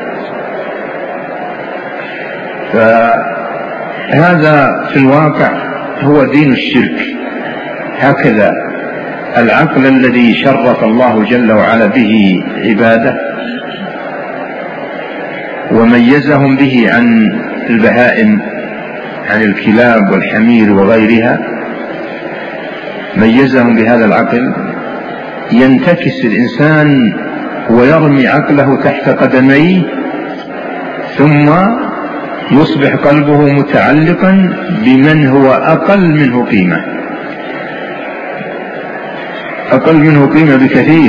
فهذا في الواقع هو دين الشرك. هكذا العقل الذي شرف الله جل وعلا به عباده وميزهم به عن البهائم، عن الكلاب والحمير وغيرها، ميزهم بهذا العقل. ينتكس الإنسان ويرمي عقله تحت قدميه، ثم يصبح قلبه متعلقا بمن هو أقل منه قيمة، أقل منه قيمة بكثير.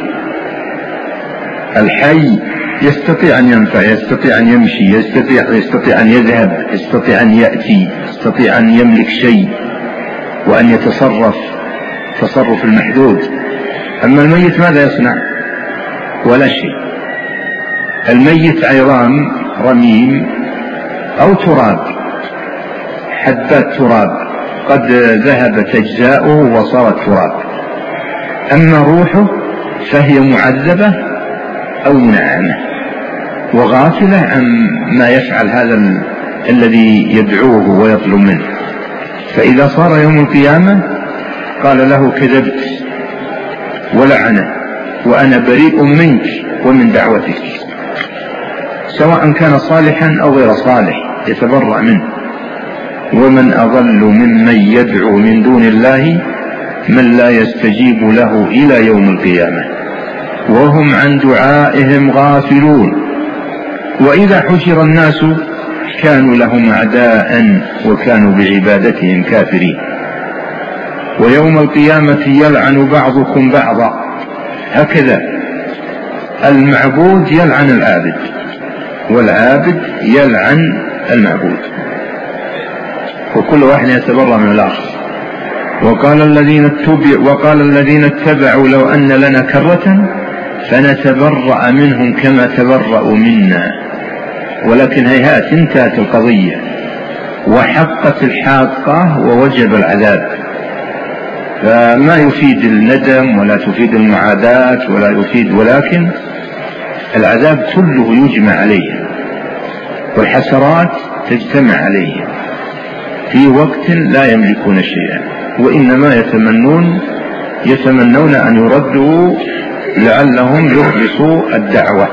الحي يستطيع أن ينفع، يستطيع أن يمشي، يستطيع, يستطيع أن يذهب، يستطيع أن يأتي، يستطيع أن يملك شيء وأن يتصرف تصرف المحدود. أما الميت ماذا يصنع؟ ولا شيء. الميت عظام رميم أو تراب، حبات تراب قد ذهبت أجزاؤه وصارت تراب. أما روحه فهي معذبة أو منعمة وغافلة عن ما يفعل هذا الذي يدعوه ويطلب منه. فإذا صار يوم القيامة قال له كذبت ولعنه وأنا بريء منك ومن دعوتك، سواء كان صالحا أو غير صالح يتبرأ منه. ومن أضل ممن يدعو من دون الله من لا يستجيب له إلى يوم القيامة وهم عن دعائهم غافلون. وإذا حشر الناس كانوا لهم أعداء وكانوا بعبادتهم كافرين. ويوم القيامة يلعن بعضكم بعضا. هكذا المعبود يلعن العابد والعابد يلعن المعبود، وكل واحد يتبرأ من الآخر. وقال الذين اتبعوا وقال الذين اتبعوا لو أن لنا كرة فنتبرأ منهم كما تبرأوا منا، ولكن هيهات انتهت القضية وحقت الحاقة ووجب العذاب. فما يفيد الندم ولا تفيد المعاداة ولا يفيد، ولكن العذاب كله يجمع عليه والحسرات تجتمع عليه في وقت لا يملكون شيئا. وإنما يتمنون يتمنون أن يردوا لعلهم يخلصوا الدعوة.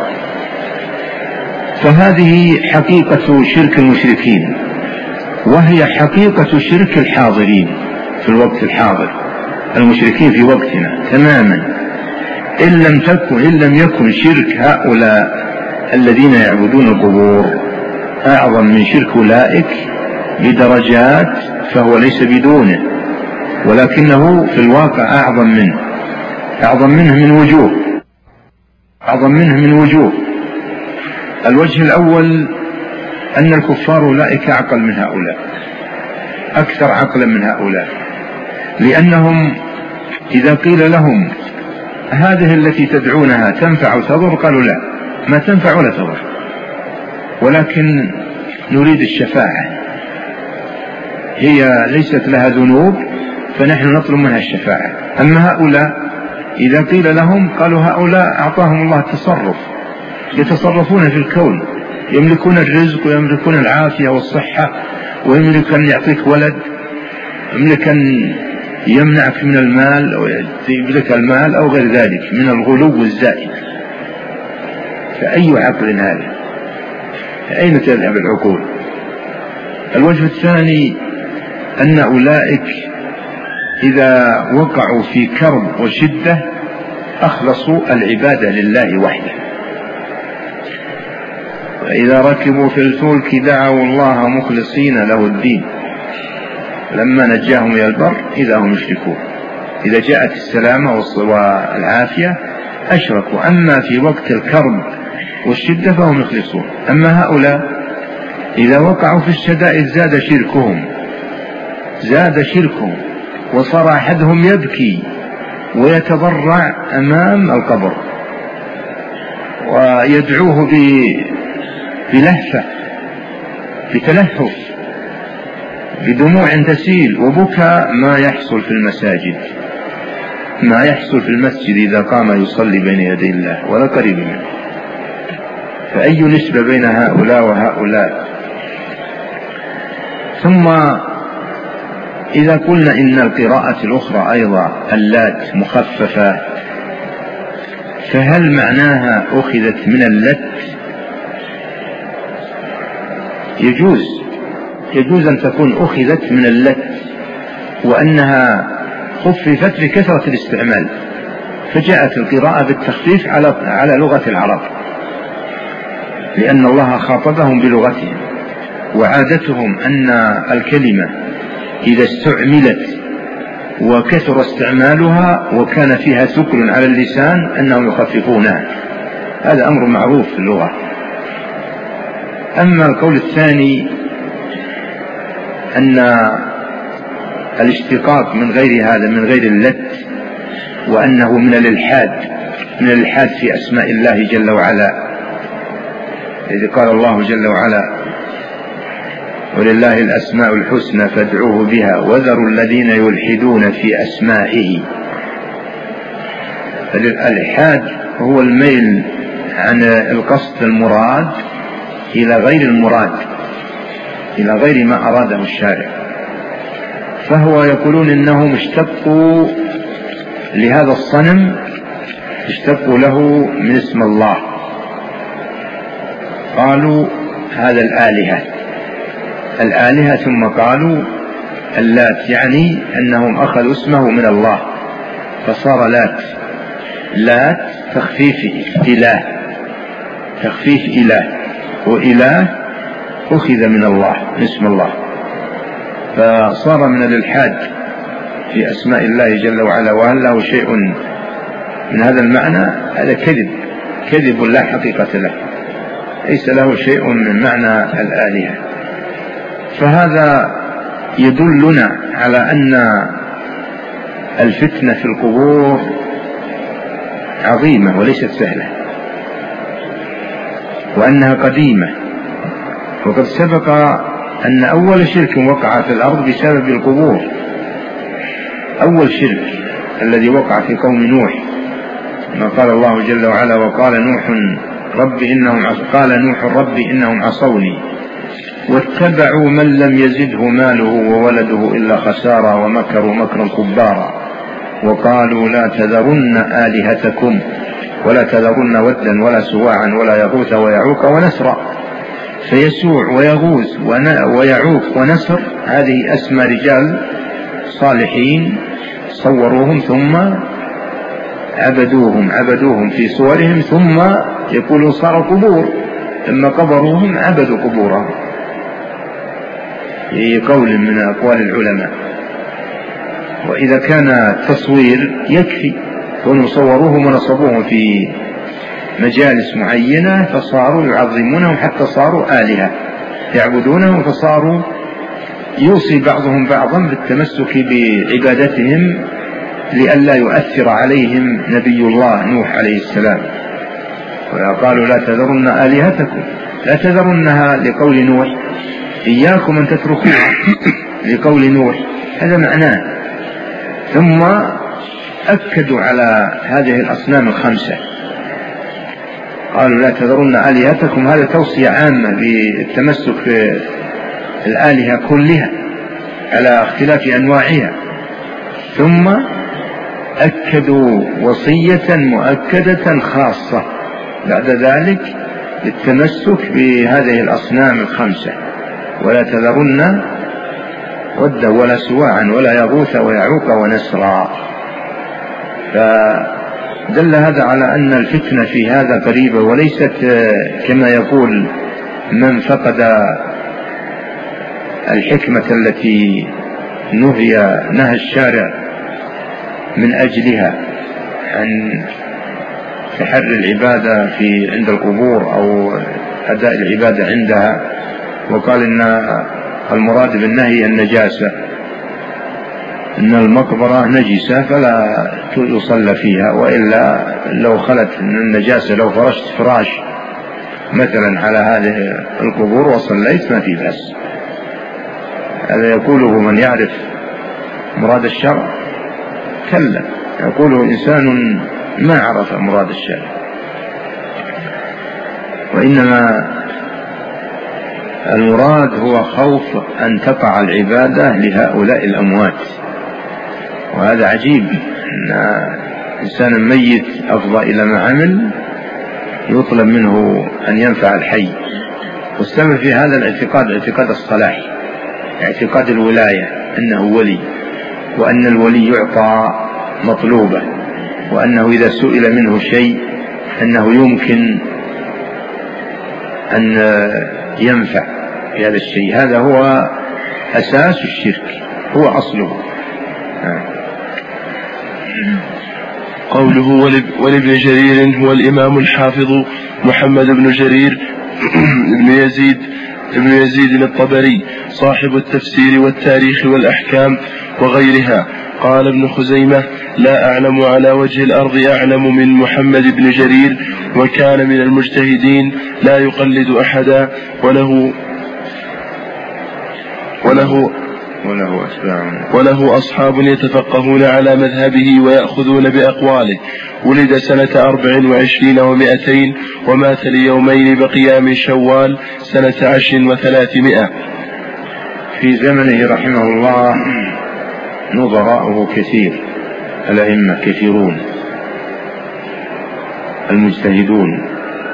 فهذه حقيقة شرك المشركين، وهي حقيقة شرك الحاضرين في الوقت الحاضر، المشركين في وقتنا تماما. إن لم تكن إن لم يكن شرك هؤلاء الذين يعبدون القبور أعظم من شرك أولئك بدرجات، فهو ليس بدونه، ولكنه في الواقع أعظم منه أعظم منه من وجوه أعظم منه من وجوه. الوجه الأول أن الكفار أولئك أعقل من هؤلاء، أكثر عقلا من هؤلاء، لأنهم إذا قيل لهم هذه التي تدعونها تنفع وتضر قالوا لا، ما تنفع ولا تضر، ولكن نريد الشفاعة، هي ليست لها ذنوب فنحن نطلب منها الشفاعة. أما هؤلاء إذا قيل لهم قالوا هؤلاء أعطاهم الله التصرف، يتصرفون في الكون، يملكون الرزق ويملكون العافية والصحة، ويملك أن يعطيك ولد، يملك أن يمنعك من المال أو يملك المال أو غير ذلك من الغلو الزائد. فأي عقل هذا؟ أين تذهب العقول؟ الوجه الثاني أن أولئك إذا وقعوا في كرب وشدة أخلصوا العبادة لله وحده، وإذا ركبوا في الفلك دعوا الله مخلصين له الدين لما نجاهم إلى البر إذا هم يشركون. إذا جاءت السلامة والعافية أشركوا، أما في وقت الكرب والشدة فهم يخلصون. أما هؤلاء إذا وقعوا في الشدائد زاد شركهم زاد شركهم وصار أحدهم يبكي ويتضرع أمام القبر ويدعوه بلهفة بتلهف بدموع تسيل وبكى، ما يحصل في المساجد ما يحصل في المسجد إذا قام يصلي بين يدي الله ولا قريب منه. فأي نسبة بين هؤلاء وهؤلاء؟ ثم إذا قلنا إن القراءة الأخرى أيضا اللات مخففة، فهل معناها أخذت من اللت؟ يجوز يجوز أن تكون أخذت من اللت وأنها خففت بكثرة الاستعمال، فجاءت القراءة بالتخفيف على على لغة العرب، لأن الله خاطبهم بلغتهم، وعادتهم أن الكلمة إذا استعملت وكثر استعمالها وكان فيها ثقل على اللسان أنهم يخففونها، هذا أمر معروف في اللغة. أما القول الثاني أن الاشتقاق من غير هذا من غير اللت، وأنه من الإلحاد من الإلحاد في أسماء الله جل وعلا، إذ قال الله جل وعلا ولله الأسماء الحسنى فادعوه بها وذروا الذين يلحدون في أسمائه. فالإلحاد هو الميل عن القصد المراد إلى غير المراد، إلى غير ما أراده الشارع. فهو يقولون إنهم اشتقوا لهذا الصنم، اشتقوا له من اسم الله، قالوا هذا الآلهة الآلهة ثم قالوا اللات، يعني أنهم أخذوا اسمه من الله فصار لات. لات تخفيف إله تخفيف إله وإله أخذ من الله اسم الله، فصار من الإلحاد في أسماء الله جل وعلا. وهل له شيء من هذا المعنى؟ هذا كذب كذب لا حقيقة له، ليس له شيء من معنى الآلهة. فهذا يدلنا على أن الفتنة في القبور عظيمة وليست سهلة، وأنها قديمة. وقد سبق أن أول شرك وقع في الأرض بسبب القبور، أول شرك الذي وقع في قوم نوح، ما قال الله جل وعلا وقال نوح رب إنهم قال نوح رب إنهم عصوني واتبعوا من لم يزده ماله وولده إلا خسارا ومكروا مكرا كبارا وقالوا لا تذرن آلهتكم ولا تذرن ودا ولا سواعا ولا يغوث ويعوق ونسرا. فيسوع ويغوث ويعوق ونسر هذه أسماء رجال صالحين صوروهم ثم عبدوهم عبدوهم في صورهم، ثم يقولون صاروا قبور، لما قبروهم عبدوا قبورهم. هي قول من أقوال العلماء. وإذا كان التصوير يكفي، كانوا صوروهم ونصبوهم في مجالس معينة فصاروا يعظمونهم حتى صاروا آلهة يعبدونهم، فصاروا يوصي بعضهم بعضا بالتمسك بعبادتهم لئلا يؤثر عليهم نبي الله نوح عليه السلام. وقالوا لا تذرن آلهتكم، لا تذرنها لقول نوح، إياكم أن تتركوها لقول نوح، هذا معناه. ثم أكدوا على هذه الأصنام الخمسة، قالوا لا تذرن آلهتكم، هذا توصية عامة بالتمسك في الآلهة كلها على اختلاف أنواعها. ثم أكدوا وصية مؤكدة خاصة بعد ذلك للتمسك بهذه الأصنام الخمسة، ولا تذرن ودا ولا سواعا ولا يغوث ويعوق ونسرا. فدل هذا على أن الفتنة في هذا قريبة، وليست كما يقول من فقد الحكمة التي نهي نهى الشارع من أجلها عن تحري العبادة في عند القبور أو أداء العبادة عندها، وقال إن المراد بالنهي النجاسة، إن المقبرة نجسة فلا يصلى فيها، وإلا لو خلت من النجاسة لو فرشت فراش مثلا على هذه القبور وصليت ما في بأس. هذا يقوله من يعرف مراد الشرع؟ كلا، يقوله إنسان ما عرف مراد الشرع. وإنما المراد هو خوف أن تقع العبادة لهؤلاء الأموات. وهذا عجيب أن إنسان ميت أفضى إلى ما عمل يطلب منه أن ينفع الحي. والسبب في هذا الاعتقاد اعتقاد الصلاح، اعتقاد الولاية، أنه ولي، وأن الولي يعطى مطلوبة، وأنه إذا سئل منه شيء أنه يمكن أن ينفع في هذا الشيء. هذا هو أساس الشرك، هو أصله. قوله ولابن جرير هو الإمام الحافظ محمد بن جرير بن يزيد ابن يزيد الطبري صاحب التفسير والتاريخ والأحكام وغيرها. قال ابن خزيمة لا أعلم على وجه الأرض أعلم من محمد بن جرير، وكان من المجتهدين لا يقلد أحدا، وله وله وله أتباع وله أصحاب يتفقهون على مذهبه ويأخذون بأقواله. ولد سنة أربع وعشرين ومائتين، ومات ليومين بقيا من شوال سنة عشر وثلاثمائة. في زمنه رحمه الله نظراؤه كثير، الأئمة كثيرون المجتهدون،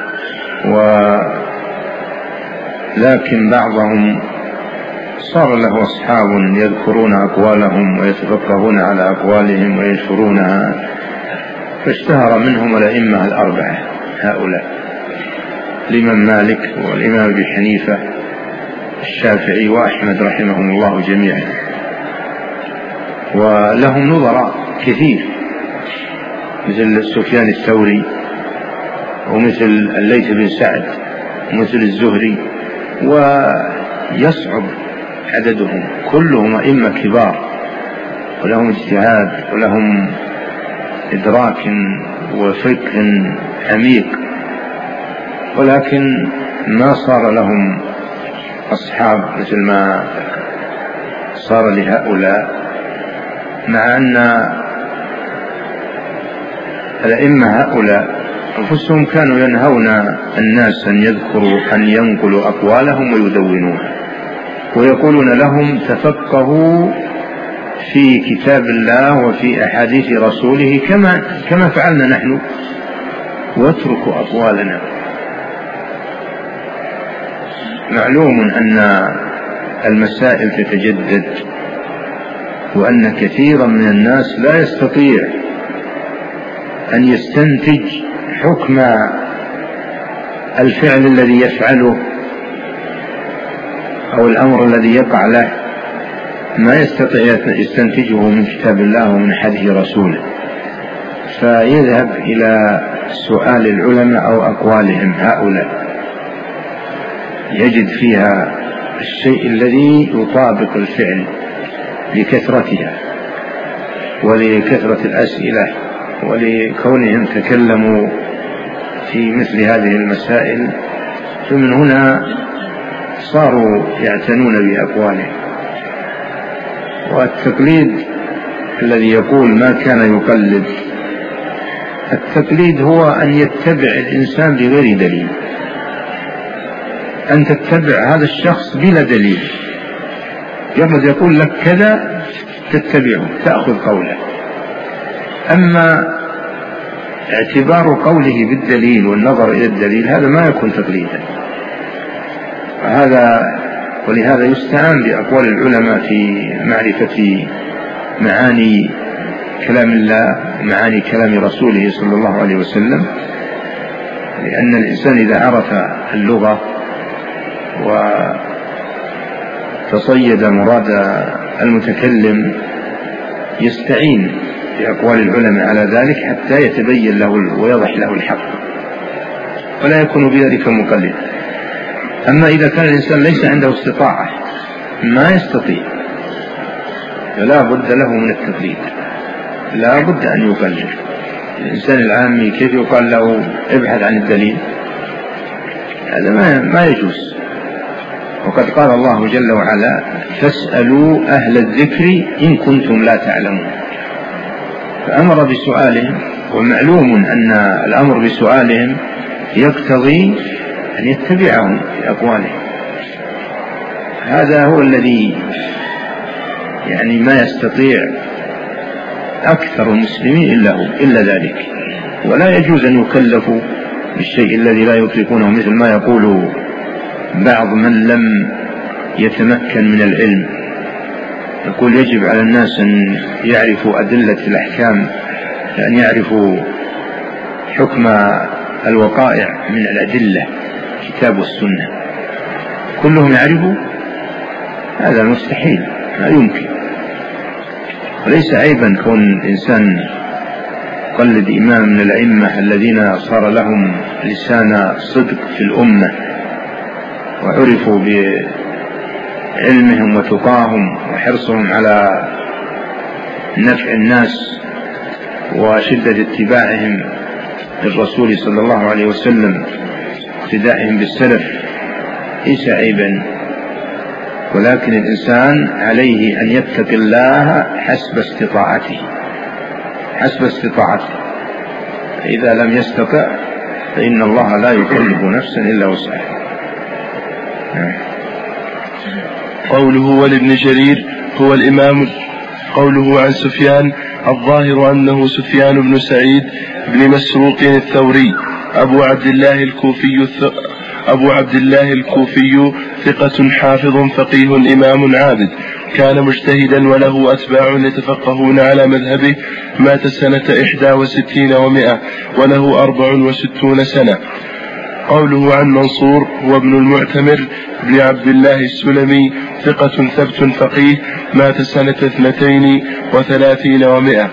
ولكن بعضهم صار له أصحاب يذكرون أقوالهم ويتفقهون على أقوالهم وينشرونها، فاشتهر منهم الأئمة الأربعة هؤلاء: الإمام مالك والإمام أبي حنيفة الشافعي وأحمد رحمهم الله جميعا. ولهم نظراء كثير مثل سفيان الثوري ومثل الليث بن سعد ومثل الزهري، ويصعب عددهم، كلهم أئمة كبار ولهم اجتهاد ولهم إدراك وفقه عميق، ولكن ما صار لهم أصحاب مثل ما صار لهؤلاء، مع أن الأئمة هؤلاء أنفسهم كانوا ينهون الناس أن يذكروا أن ينقلوا أقوالهم ويدونوها، ويقولون لهم تفقهوا في كتاب الله وفي أحاديث رسوله كما كما فعلنا نحن، واتركوا أقوالنا. معلوم أن المسائل تتجدد، وأن كثيرا من الناس لا يستطيع أن يستنتج حكم الفعل الذي يفعله أو الأمر الذي يقع له، ما يستطيع يستنتجه من كتاب الله ومن حديث رسوله، فيذهب إلى سؤال العلماء أو أقوالهم هؤلاء، يجد فيها الشيء الذي يطابق الفعل لكثرتها ولكثرة الأسئلة ولكونهم تكلموا في مثل هذه المسائل، فمن هنا صاروا يعتنون بأقوالهم. والتقليد الذي يقول ما كان يقلد، التقليد هو أن يتبع الإنسان بغير دليل، أن تتبع هذا الشخص بلا دليل، يرد يقول لك كذا تتبعه تأخذ قوله. أما اعتبار قوله بالدليل والنظر إلى الدليل هذا ما يكون تقليدا. هذا ولهذا يستعان بأقوال العلماء في معرفة معاني كلام الله ومعاني كلام رسوله صلى الله عليه وسلم، لأن الإنسان إذا عرف اللغة وتصيد مراد المتكلم يستعين بأقوال العلماء على ذلك حتى يتبين له ويضح له الحق، ولا يكون بذلك مقلد. أما إذا كان الإنسان ليس عنده استطاعة ما يستطيع، فلا بد له من التقليد، لا بد أن يقلد. الإنسان العامي كيف يقال له ابحث عن الدليل؟ هذا ما, ما يجوز. وقد قال الله جل وعلا فاسألوا أهل الذكر إن كنتم لا تعلمون، فأمر بسؤالهم، ومعلوم أن الأمر بسؤالهم يقتضي أن يتبعهم في أقوالهم. هذا هو الذي يعني ما يستطيع أكثر المسلمين إلا هو إلا ذلك، ولا يجوز أن يكلفوا بالشيء الذي لا يطيقونه، مثل ما يقول بعض من لم يتمكن من العلم، يقول يجب على الناس أن يعرفوا أدلة الأحكام، أن يعرفوا حكم الوقائع من الأدلة كتاب والسنة، كلهم يعرفوا، هذا مستحيل، لا يمكن. وليس عيبا كون الإنسان قلد إمام من الأئمة الذين صار لهم لسان صدق في الأمة وعرفوا بعلمهم وتقاهم وحرصهم على نفع الناس وشدة اتباعهم للرسول صلى الله عليه وسلم اقتدائهم بالسلف، ليس عيبا. ولكن الإنسان عليه أن يتقي الله حسب استطاعته حسب استطاعته فإذا لم يستطع فإن الله لا يكلف نفسا إلا وسعها. قوله ولابن جرير هو الإمام. قوله عن سفيان الظاهر أنه سفيان بن سعيد بن مسروق الثوري أبو عبد الله الكوفي أبو عبد الله الكوفي ثقة حافظ فقيه إمام عابد، كان مجتهدا وله أتباع يتفقهون على مذهبه، مات سنة إحدى وستين ومائة وله أربع وستون سنة. قوله عن منصور هو ابن المعتمر بن عبد الله السلمي ثقة ثبت فقيه، مات سنة اثنتين وثلاثين ومائة.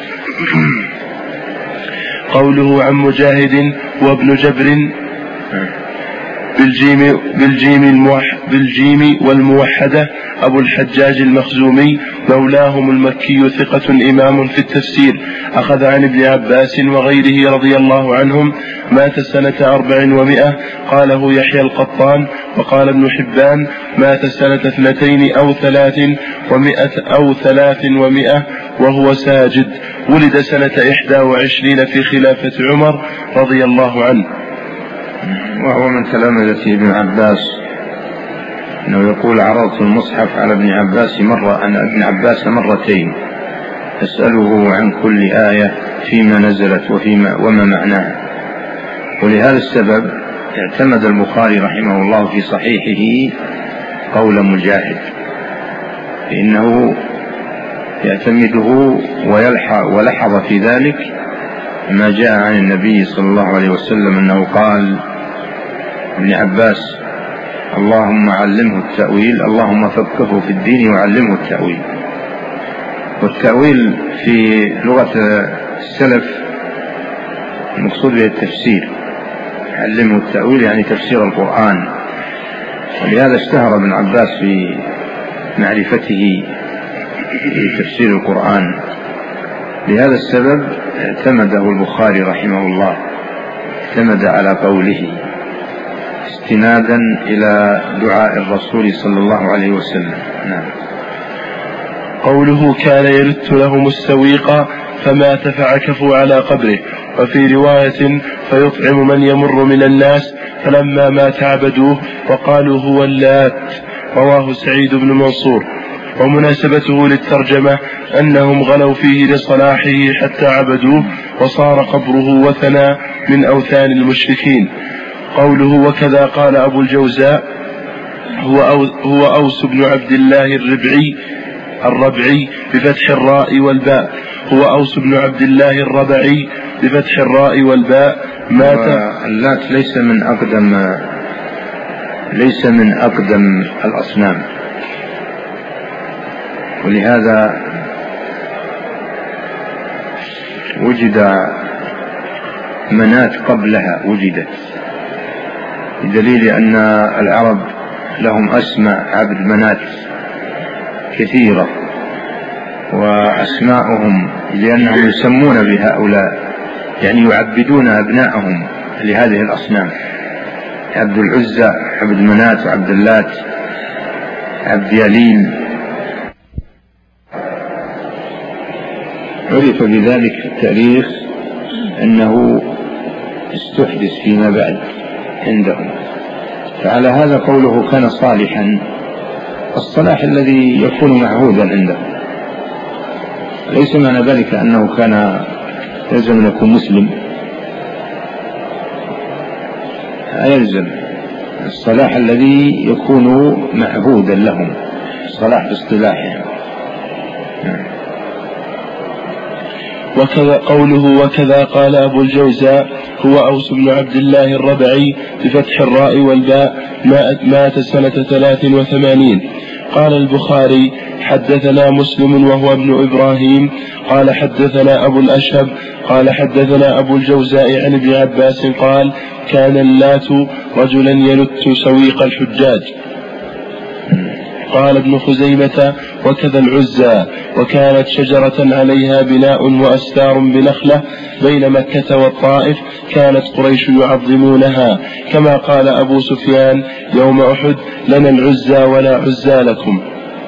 قوله عن مجاهد هو ابن جبر بالجيم, بالجيم, الموح بالجيم والموحدة أبو الحجاج المخزومي مولاهم المكي ثقة إمام في التفسير، أخذ عن ابن عباس وغيره رضي الله عنهم، مات سنة أربع ومائة، قاله يحيى القطان. وقال ابن حبان مات سنة اثنتين أو ثلاث ومائة أو ثلاث ومائة وهو ساجد، ولد سنة إحدى وعشرين في خلافة عمر رضي الله عنه، وهو من تلامذة ابن عباس أنه يقول: عرضت المصحف على ابن عباس مرة عن ابن عباس مرتين أسأله عن كل آية فيما نزلت وفيما وما معناها. ولهذا السبب اعتمد البخاري رحمه الله في صحيحه قول مجاهد، فإنه يعتمده ولحظ في ذلك ما جاء عن النبي صلى الله عليه وسلم أنه قال ابن عباس: اللهم علمه التأويل، اللهم فقهه في الدين وعلمه التأويل. والتأويل في لغة السلف المقصود به التفسير، علمه التأويل يعني تفسير القرآن. ولهذا اشتهر ابن عباس في معرفته في تفسير القرآن. لهذا السبب اعتمده البخاري رحمه الله، اعتمد على قوله استنادا إلى دعاء الرسول صلى الله عليه وسلم. نعم. قوله: كان يلت لهم السويق فمات فعكفوا على قبره. وفي رواية: فيطعم من يمر من الناس، فلما مات عبدوه وقالوا هو اللات. رواه سعيد بن منصور. ومناسبته للترجمة أنهم غلوا فيه لصلاحه حتى عبدوه وصار قبره وثنا من أوثان المشركين. قوله: وكذا قال أبو الجوزاء هو, أو هو أوس بن عبد الله الربعي الربعي بفتح الراء والباء هو أوس بن عبد الله الربعي بفتح الراء والباء مات. اللات ليس من أقدم ليس من أقدم الأصنام، ولهذا وجد منات قبلها وجدت، بدليل أن العرب لهم أسماء عبد منات كثيرة، وأسماؤهم لأنهم يسمون بهؤلاء، يعني يعبدون أبناءهم لهذه الأصنام: عبد العزى، عبد منات، وعبد اللات، عبد يليل. عرف بذلك في التاريخ أنه استحدث فيما بعد عندهم. فعلى هذا قوله كان صالحا، الصلاح الذي يكون معهودا عندهم، ليس معنى ذلك أنه كان يلزم أن يكون مسلم، يلزم الصلاح الذي يكون معهودا لهم، الصلاح باصطلاحهم. وكذا قوله: وكذا قال أبو الجوزاء هو أوس بن عبد الله الربعي بفتح الراء والباء مات سنة ثلاث وثمانين. قال البخاري: حدثنا مسلم وهو ابن إبراهيم قال حدثنا أبو الأشهب قال حدثنا أبو الجوزاء عن ابن عباس قال: كان اللات رجلا يلت سويق الحجاج. قال ابن خزيمة: وكذا العزى، وكانت شجرة عليها بناء وأستار بنخلة بين مكة والطائف، كانت قريش يعظمونها، كما قال أبو سفيان يوم أحد: لنا العزى ولا عزى لكم.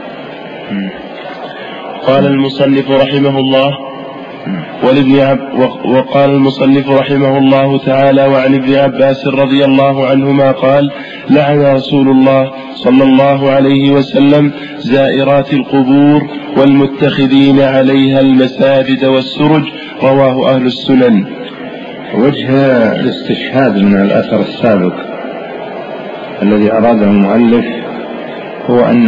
قال المصنف رحمه الله ولابن عب وقال المصنف رحمه الله تعالى: وعن ابن عباس رضي الله عنهما قال: لعن رسول الله صلى الله عليه وسلم زائرات القبور والمتخذين عليها المساجد والسرج. رواه أهل السنن. وجه الاستشهاد من الأثر السابق الذي أراده المؤلف هو أن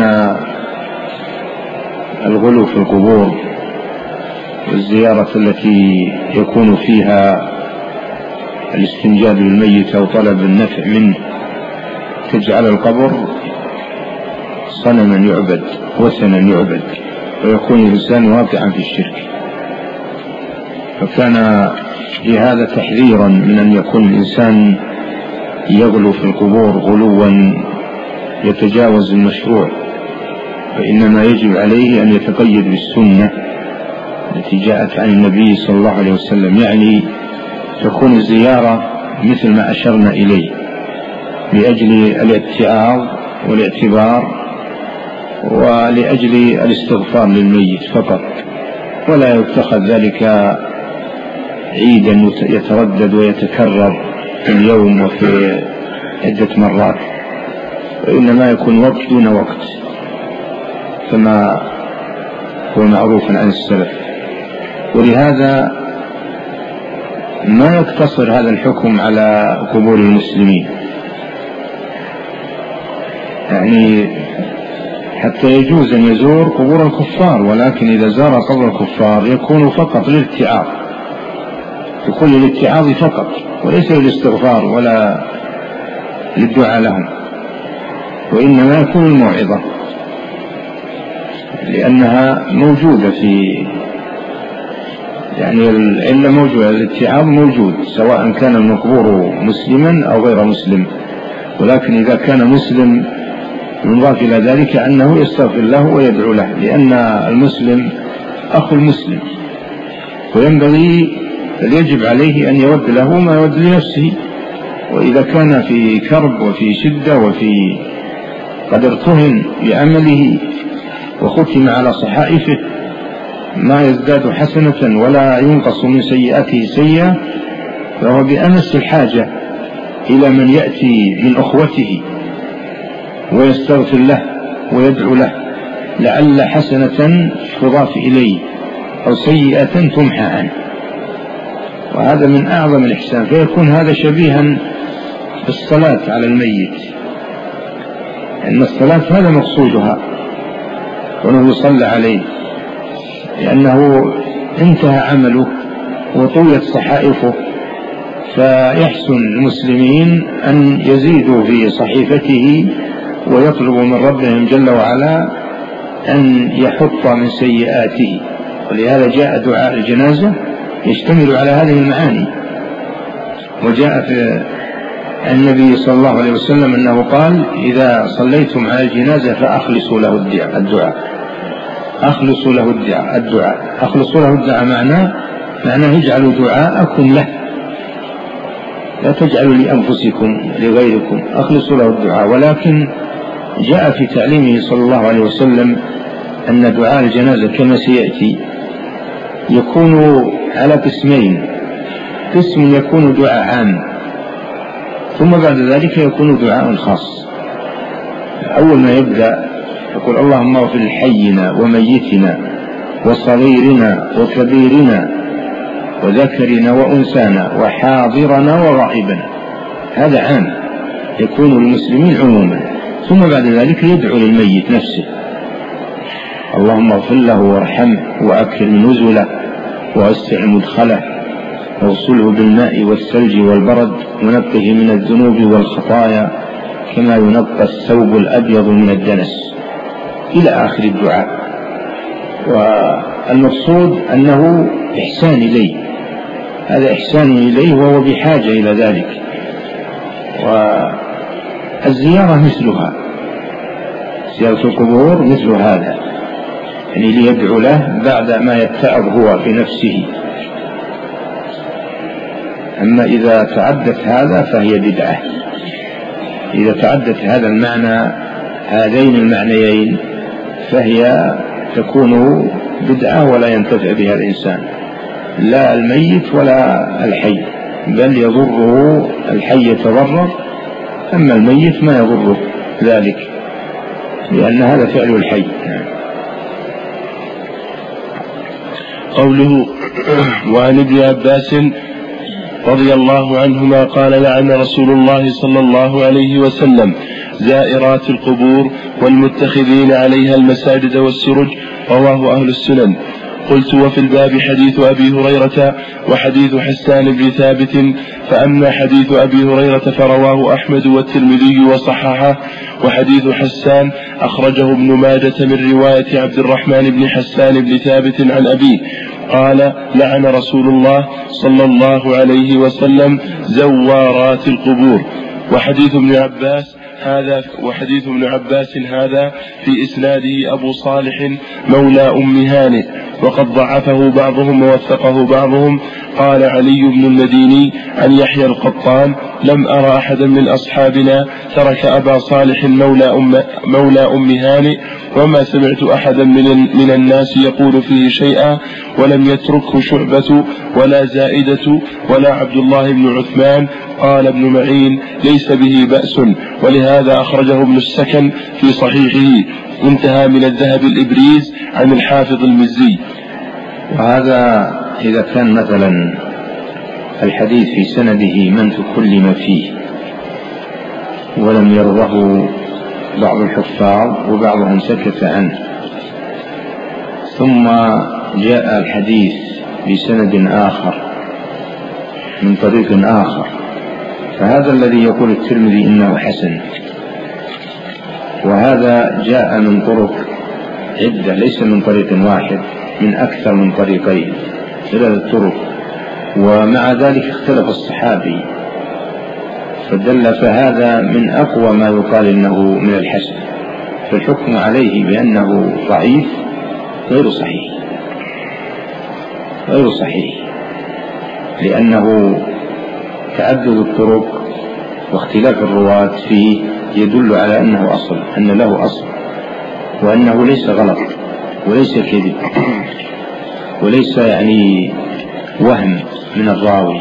الغلو في القبور والزيارة التي يكون فيها الاستنجاد بالميت أو طلب النفع منه تجعل القبر صنما يعبد، وثنا يعبد، ويكون الإنسان واقعا في الشرك. فكان لهذا تحذيرا من أن يكون الإنسان يغلو في القبور غلوا يتجاوز المشروع، فإنما يجب عليه أن يتقيد بالسنة التي جاءت عن النبي صلى الله عليه وسلم، يعني تكون الزيارة مثل ما أشرنا إليه لأجل الاتعاظ والاعتبار ولأجل الاستغفار للميت فقط، ولا يتخذ ذلك عيدا يتردد ويتكرر في اليوم وفي عدة مرات. وإنما يكون وقت دون وقت كما هو معروف عن السلف. ولهذا ما يقتصر هذا الحكم على قبور المسلمين، يعني حتى يجوز أن يزور قبور الكفار، ولكن إذا زار قبر الكفار يكون فقط للاتعاظ، يكون للاتعاظ فقط وليس للاستغفار ولا للدعاء لهم، وإنما يكون الموعظة، لأنها موجودة في يعني العلة موجودة، الاتعاظ موجود سواء كان المقبور مسلما أو غير مسلم، ولكن إذا كان مسلم ينضاف إلى ذلك أنه يستغفر له ويدعو له، لأن المسلم أخو المسلم، وينبغي يجب عليه أن يود له ما يود لنفسه. وإذا كان في كرب وفي شدة وفي قد ارتهن بعمله وختم على صحائفه ما يزداد حسنة ولا ينقص من سيئاته سيئة، فهو بأمس الحاجة إلى من يأتي من أخوته ويستغفر له ويدعو له لعل حسنة تضاف إليه أو سيئة تمحى عنه، وهذا من أعظم الإحسان. فيكون هذا شبيها بالصلاة على الميت، أن الصلاة هذا مقصودها وأنه يصلى عليه، لأنه انتهى عمله وطويت صحائفه، فيحسن المسلمين أن يزيدوا في صحيفته ويطلبوا من ربهم جل وعلا أن يحط من سيئاته. ولهذا جاء دعاء الجنازة يشتمل على هذه المعاني. وجاء في النبي صلى الله عليه وسلم أنه قال: إذا صليتم على الجنازة فأخلصوا له الدعاء، أخلصوا له الدعاء الدعاء أخلصوا له الدعاء معناه معناه اجعلوا دعاءكم له، لا تجعلوا لأنفسكم لغيركم، أخلصوا له الدعاء. ولكن جاء في تعليمه صلى الله عليه وسلم أن دعاء الجنازة كما سيأتي يكون على قسمين: قسم يكون دعاء عام، ثم بعد ذلك يكون دعاء خاص. أول ما يبدأ يقول: اللهم اغفر لحينا وميتنا وصغيرنا وكبيرنا وذكرنا وأنثانا وحاضرنا وغائبنا. هذا عام يكون للمسلمين عموما. ثم بعد ذلك يدعو للميت نفسه: اللهم اغفر له وارحمه وأكرم نزله ووسع مدخله واغسله بالماء والثلج والبرد ونقه من الذنوب والخطايا كما ينقى الثوب الأبيض من الدنس، إلى آخر الدعاء. والمقصود أنه إحسان إليه، هذا إحسان إليه وهو بحاجة إلى ذلك. والزيارة مثلها، زيارة القبور مثل هذا، يعني ليدعو له بعد ما يتعظ هو في نفسه. أما إذا تعدت هذا فهي بدعة، إذا تعدت هذا المعنى هذين المعنيين فهي تكون بدعة ولا ينتفع بها الإنسان، لا الميت ولا الحي، بل يضره الحي يتضرر، أما الميت ما يضره ذلك، لأن هذا فعل الحي. قوله: وعن ابن عباس رضي الله عنهما قال: لعن رسول الله صلى الله عليه وسلم زائرات القبور والمتخذين عليها المساجد والسرج. رواه أهل السنن. قلت: وفي الباب حديث أبي هريرة وحديث حسان بن ثابت، فأما حديث أبي هريرة فرواه أحمد والترمذي وصححه، وحديث حسان أخرجه ابن ماجة من رواية عبد الرحمن بن حسان بن ثابت عن أبيه قال: لعن رسول الله صلى الله عليه وسلم زوارات القبور. وحديث ابن عباس هذا وحديث ابن عباس هذا في إسناده أبو صالح مولى أم هانئ، وقد ضعفه بعضهم ووثقه بعضهم. قال علي بن المديني عن يحيى القطان: لم أرى أحدا من أصحابنا ترك أبا صالح مولى أم, مولى أم هانئ، وما سمعت أحدا من, من الناس يقول فيه شيئا، ولم يتركه شعبة ولا زائدة ولا عبد الله بن عثمان قال ابن معين ليس به بأس، ولهذا أخرجه ابن السكن في صحيحه. انتهى من الذهب الإبريز عن الحافظ المزي. وهذا إذا كان مثلا الحديث في سنده من تكلم فيه ولم يرضه بعض الحفاظ وبعضهم سكت عنه، ثم جاء الحديث بسند آخر من طريق آخر، فهذا الذي يقول الترمذي إنه حسن، وهذا جاء من طرق عدة ليس من طريق واحد، من أكثر من طريقين ثلاثة طرق، ومع ذلك اختلف الصحابي فدل، فهذا من أقوى ما يقال إنه من الحسن، فالحكم عليه بأنه ضعيف غير صحيح غير صحيح لأنه تعدد الطرق واختلاف الرواة فيه يدل على أنه أصل، أن له أصل، وأنه ليس غلط وليس كذب وليس يعني وهم من الراوي،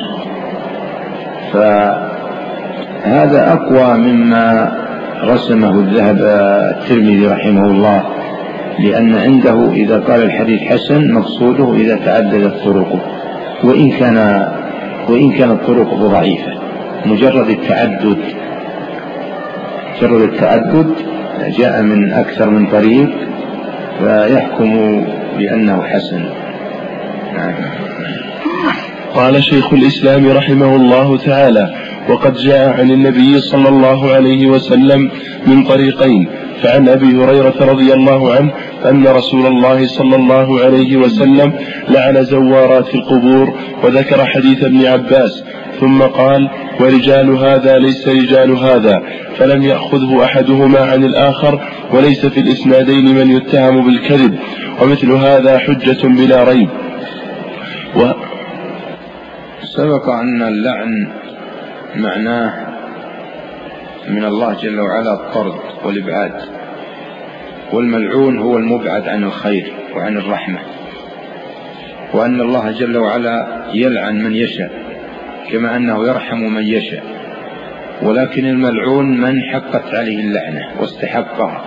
فهذا أقوى مما رسمه الذهب الترمذي رحمه الله، لأن عنده إذا قال الحديث حسن مقصوده إذا تعددت طرقه، وإن كان وإن كانت طرقه ضعيفة، مجرد التعدد مجرد التعدد جاء من أكثر من طريق فيحكم بأنه حسن. نعم. قال شيخ الإسلام رحمه الله تعالى: وقد جاء عن النبي صلى الله عليه وسلم من طريقين، فعن أبي هريرة رضي الله عنه أن رسول الله صلى الله عليه وسلم لعن زوارات القبور، وذكر حديث ابن عباس، ثم قال: ورجال هذا ليس رجال هذا، فلم يأخذه أحدهما عن الآخر، وليس في الإسنادين من يتهم بالكذب، ومثل هذا حجة بلا ريب. و... سبق أن اللعن معناه من الله جل وعلا الطرد والإبعاد، والملعون هو المبعد عن الخير وعن الرحمة، وأن الله جل وعلا يلعن من يشاء كما أنه يرحم من يشاء، ولكن الملعون من حقت عليه اللعنة واستحقها.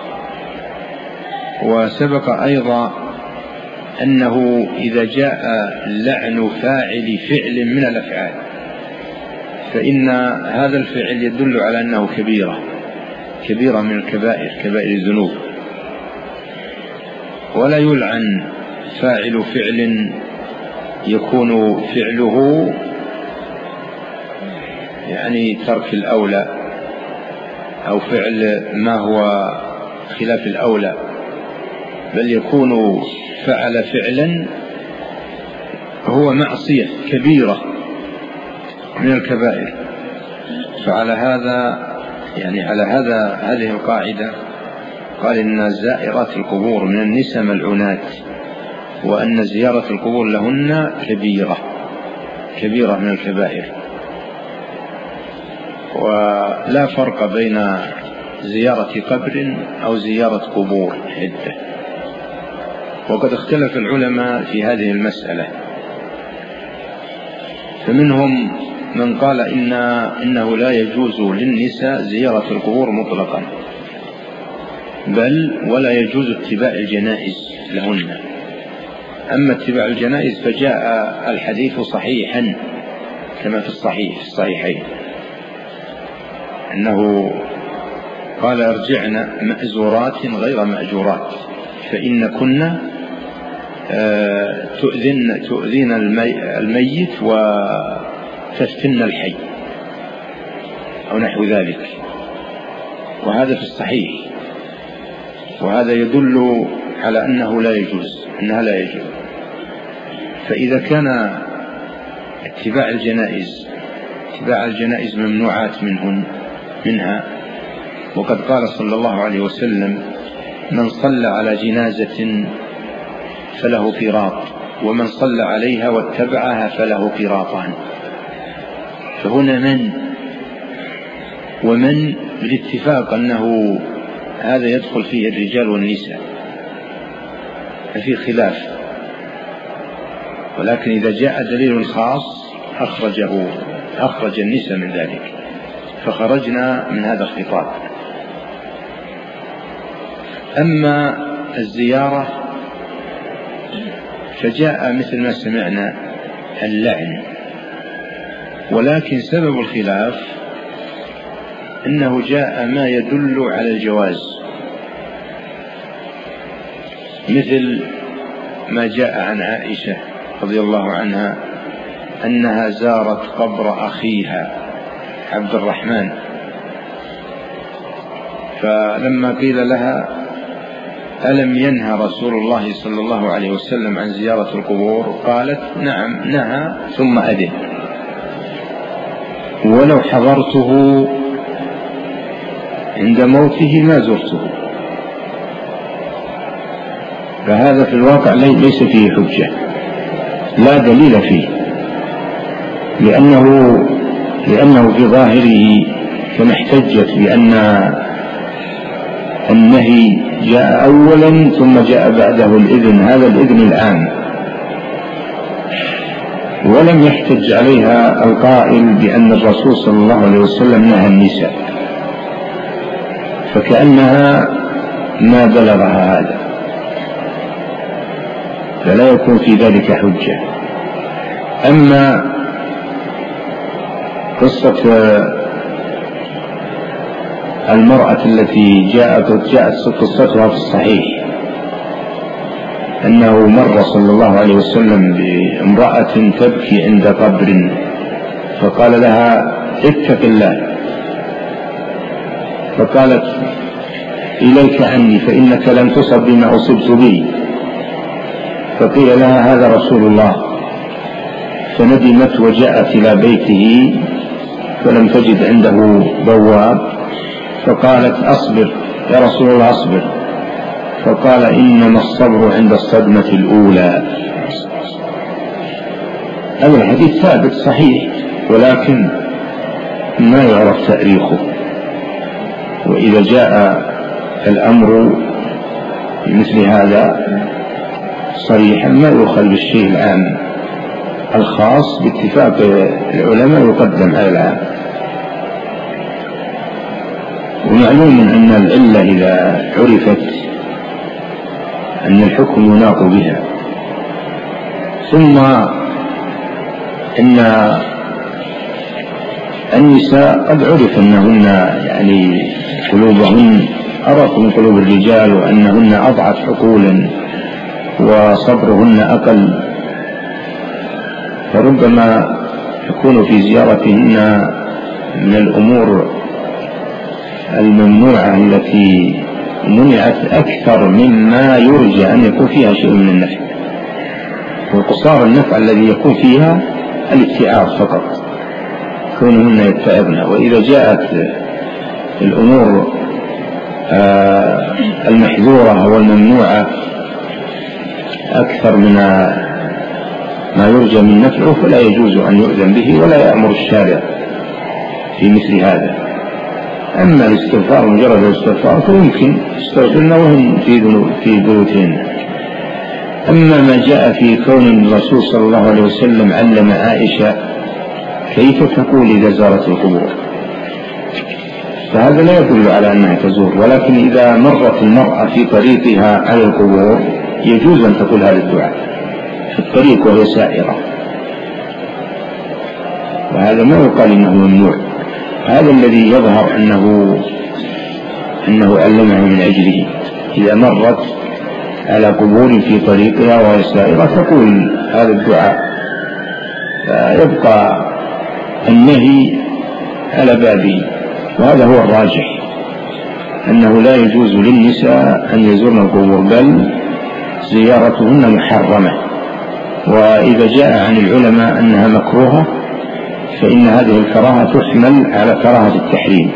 وسبق أيضا أنه إذا جاء لعن فاعل فعل من الأفعال فإن هذا الفعل يدل على أنه كبيرة كبيرة من الكبائر، كبائر الذنوب، ولا يلعن فاعل فعل يكون فعله يعني ترك الأولى أو فعل ما هو خلاف الأولى، بل يكون فعل فعلا هو معصية كبيرة من الكبائر. فعلى هذا يعني على هذا هذه القاعدة قال إن زائرات القبور من النساء ملعونات، وأن زيارة القبور لهن كبيرة كبيرة من الكبائر. ولا فرق بين زيارة قبر أو زيارة قبور عدة، وقد اختلف العلماء في هذه المسألة، فمنهم من قال إن إنه لا يجوز للنساء زيارة القبور مطلقا، بل ولا يجوز اتباع الجنائز لهن. أما اتباع الجنائز فجاء الحديث صحيحا كما في الصحيح في الصحيحين أنه قال: ارجعن مأزورات غير مأجورات، فإن كنا تؤذن تؤذين الميت وتفتن الحي أو نحو ذلك. وهذا في الصحيح، وهذا يدل على أنه لا يجوز أنها لا يجوز. فإذا كان اتباع الجنائز اتباع الجنائز ممنوعات منهن منها، وقد قال صلى الله عليه وسلم: من صلى على جنازة فله قيراط، ومن صلى عليها واتبعها فله قيراطان. فهنا من ومن بالاتفاق أنه هذا يدخل فيه الرجال والنساء، ففي خلاف، ولكن إذا جاء دليل خاص أخرجه أخرج النساء من ذلك، فخرجنا من هذا الخطاب. أما الزيارة فجاء مثل ما سمعنا اللعن، ولكن سبب الخلاف إنه جاء ما يدل على الجواز، مثل ما جاء عن عائشة رضي الله عنها أنها زارت قبر أخيها عبد الرحمن، فلما قيل لها ألم ينهى رسول الله صلى الله عليه وسلم عن زيارة القبور؟ قالت نعم نهى ثم أذن، ولو حضرته عند موته ما زرته. فهذا في الواقع ليس فيه حجة، لا دليل فيه، لأنه لأنه في ظاهره كما احتجت بأن النهي جاء أولا ثم جاء بعده الإذن، هذا الإذن العام، ولم يحتج عليها القائل بأن الرسول صلى الله عليه وسلم نهى النساء، فكأنها ما بلغها هذا، فلا يكون في ذلك حجة. أما قصة المرأة التي جاءت جاءت قصتها في الصحيح أنه مر صلى الله عليه وسلم بامرأة تبكي عند قبر فقال لها اتق الله، فقالت إليك عني فإنك لن تصب بما أصبت به، فقيل لها هذا رسول الله، فندمت وجاءت إلى بيته فلم تجد عنده بواب، فقالت أصبر يا رسول الله أصبر، فقال إنما الصبر عند الصدمة الأولى. هذا الحديث ثابت صحيح ولكن ما يعرف تاريخه، وإذا جاء الأمر مثل هذا صريحا ما يؤخذ بالشيء العام، الخاص باتفاق العلماء يقدم على العام. ومعلوم أن العلة إذا عرفت أن الحكم يناط بها. ثم إن النساء قد عرف أنهن يعني قلوبهن أرق من قلوب الرجال، وأنهن أضعف عقولا وصبرهن أقل، فربما يكون في زيارتهن من الأمور الممنوعة التي منعت أكثر مما يرجى أن يكون فيها شيء من النفع، وقصار النفع الذي يكون فيها الاتعاظ فقط، كونهن يتعظن. وإذا جاءت الأمور المحذورة والممنوعة أكثر من ما يرجى من نفعه فلا يجوز أن يؤذن به ولا يأمر الشارع في مثل هذا. أما الاستغفار مجرد الاستغفار فيمكن يستغفرن وهم في بيوتهن. أما ما جاء في كون الرسول صلى الله عليه وسلم علم عائشة كيف تقول إذا زارت القبور، فهذا لا يدل على أنها تزور، ولكن إذا مرت المرأة في طريقها على القبور يجوز أن تقول هذا الدعاء في الطريق وهي سائرة، وهذا ما يقال إنه ممنوع. هذا الذي يظهر أنه أنه علمه من أجله، إذا مرت على قبور في طريقها وهي سائرة تقول هذا الدعاء، فيبقى النهي على بابه. وهذا هو الراجح، أنه لا يجوز للنساء أن يزورن القبور، بل زيارتهن محرمة. وإذا جاء عن العلماء أنها مكروهة فإن هذه الكراهة تحمل على كراهة التحريم.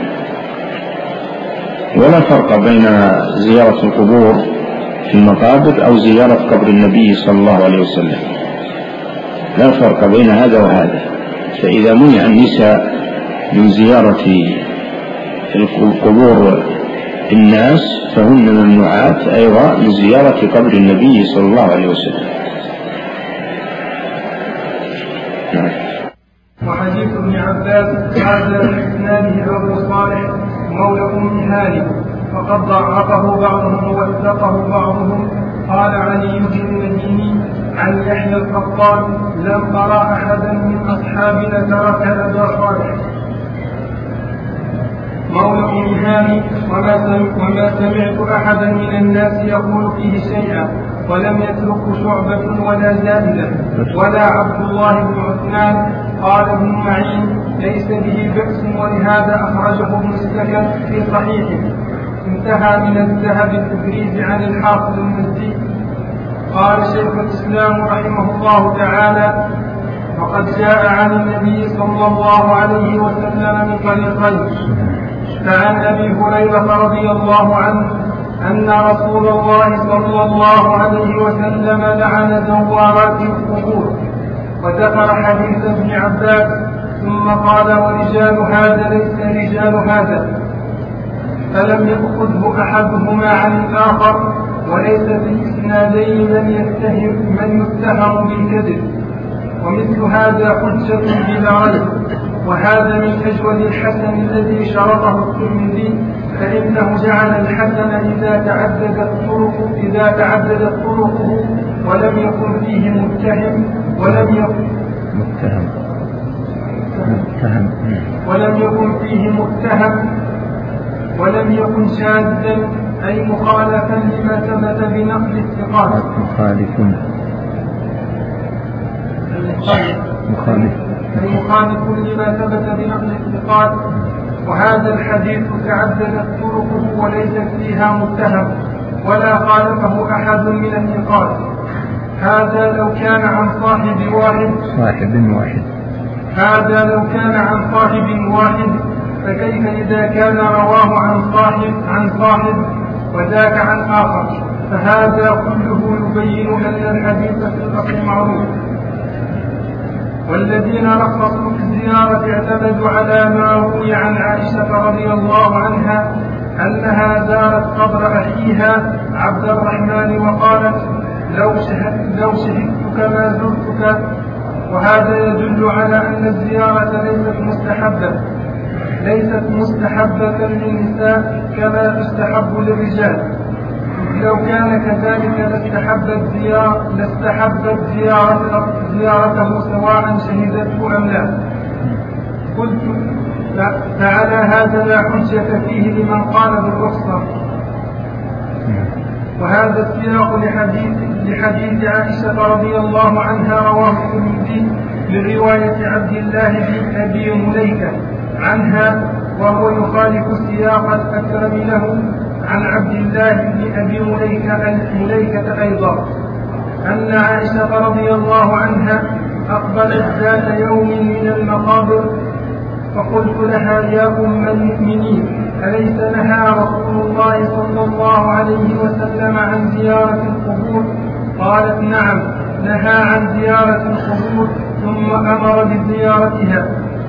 ولا فرق بين زيارة القبور في المقابر أو زيارة قبر النبي صلى الله عليه وسلم، لا فرق بين هذا وهذا. فإذا منع النساء من زيارة القبور الناس فهن ممنوعات أيضا من زيارة قبر النبي صلى الله عليه وسلم. وحديث ابن عباس هذا بإسناده أبو صالح مولى أم هاني وقد ضعفه بعضهم ووثقه بعضهم. قال علي بن المديني عن يحيى القطان لم أرى أحدا من أصحابنا ترك أبا صالح مولى أم هاني وما سمعت أحدا من الناس يقول فيه شيئا ولم يترك شعبة ولا زائدة ولا عبد الله بن عثمان. قال ابن معين ليس به بأس ولهذا أخرجه ابن السكن في صحيحه. انتهى من الذهب التبريز عن الحافظ المزي. قال شيخ الإسلام رحمه الله تعالى وقد جاء عن النبي صلى الله عليه وسلم من طريقين. فعن أبي هريرة رضي الله عنه أن رسول الله صلى الله عليه وسلم لعن زوارات القبور وذكر حديث ابن عباس ثم قال ورجال هذا ليس رجال هذا، فلم يأخذه أحدهما عن الآخر وليس في الإسنادين من يتهم من يتهم بالكذب، ومثل هذا حجة بلا ريب. وهذا من أجود الحسن الذي شرطه الترمذي، فإنه جعل الحسن إذا تعددت طرقه إذا تعددت طرقه ولم يكن فيه متهم ولم يكن متهم متهم ولم يكن فيه متهم ولم يكن شاذا أي مخالفا لما ثبت بنقل الثقات. مخالف مخالف أي مخالف لما ثبت بنقل الثقات. وهذا الحديث تعددت طرقه وليست فيها متهم ولا خالفه أحد من الثقات. هذا لو كان عن صاحب واحد صاحب واحد هذا لو كان عن صاحب واحد فكيف إذا كان رواه عن صاحب عن صاحب وذاك عن آخر؟ فهذا كله يبين أن الحديث في الأصل معروف. والذين رخصوا في الزيارة اعتمدوا على ما روي عن عائشة رضي الله عنها أنها زارت قبر أخيها عبد الرحمن وقالت لو شهدت لو شهدتك ما زرتك. وهذا يدل على أن الزيارة ليست مستحبة ليست مستحبة للنساء كما تستحب للرجال. لو كان كذلك لاستحبت زيارة لاستحبت زيارته, زيارته سواء شهدته أم لا. قلت فعلى هذا لا حجة فيه لمن قال بالرخصة. وهذا السياق لحديث, لحديث عائشة رضي الله عنها رواه الترمذي لرواية عبد الله بن أبي مليكة عنها وهو يخالف سياق الأكرم له عن عبد الله بن أبي مليكة, مليكة أيضا أن عائشة رضي الله عنها أقبلت ذات يوم من المقابر فقلت لها يا أم المؤمنين أليس نهى رسول الله صلى الله عليه وسلم عن زيارة القبور؟ قالت نعم نهى عن زيارة القبور ثم أمر بزيارتها.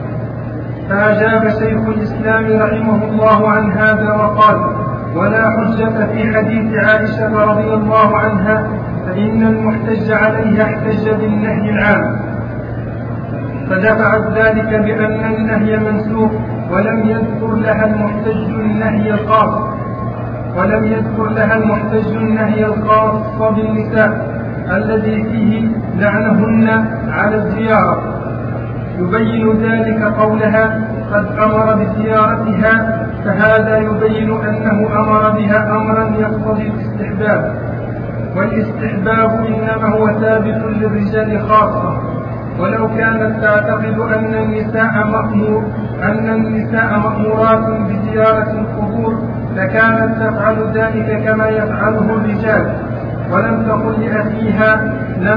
فأجاب شيخ الإسلام رحمه الله عن هذا وقال ولا حجة في حديث عائشة رضي الله عنها فإن المحتج عليها احتج بالنهي العام فدفعت ذلك بأن النهي منسوخ ولم يذكر لها المحتج النهي الخاص ولم يذكر لها المحتج النهي الخاص بالنساء الذي فيه لعنهن على الزيارة. يبين ذلك قولها قد أمر بزيارتها فهذا يبين أنه أمر بها أمرا يقتضي الاستحباب، والاستحباب إنما هو ثابت للرجال خاصة. ولو كانت تعتقد أن النساء مأمور أن النساء مأمورات بزيارة القبور لكانت تفعل ذلك كما يفعله الرجال، ولم تقل لأخيها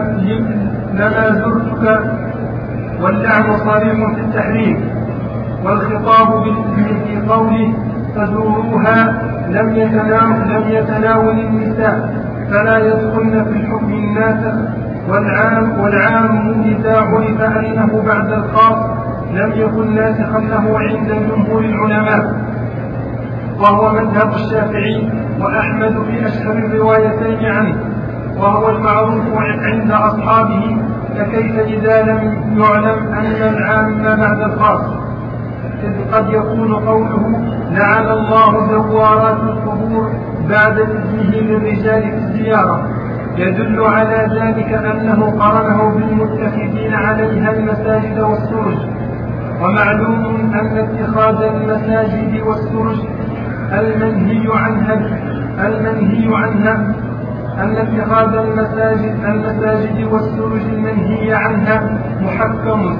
لما زرتك، واللعن صريح في التحريم. والخطاب بالإذن في قوله فزوروها لم يتناول, لم يتناول النساء فلا يدخلن في الحكم الناسخ، والعام, والعام إذا عرف أنه بعد الخاص لم يكن ناسخا له عند جمهور العلماء، وهو مذهب الشافعي وأحمد في أشهر الروايتين عنه، وهو المعروف عند أصحابه. فكيف إذا لم يعلم أن العام بعد الخاص؟ إذ قد يكون قوله لعن الله زوارات القبور بعد إذنه للرجال في الزيارة يدل على ذلك أنه قرنه بالمتخذين عليها المساجد والسرج. ومعلوم أن اتخاذ المساجد والسرج المنهي عنها المنهي عنها أن اتخاذ المساجد المساجد والسرج المنهي عنها محكم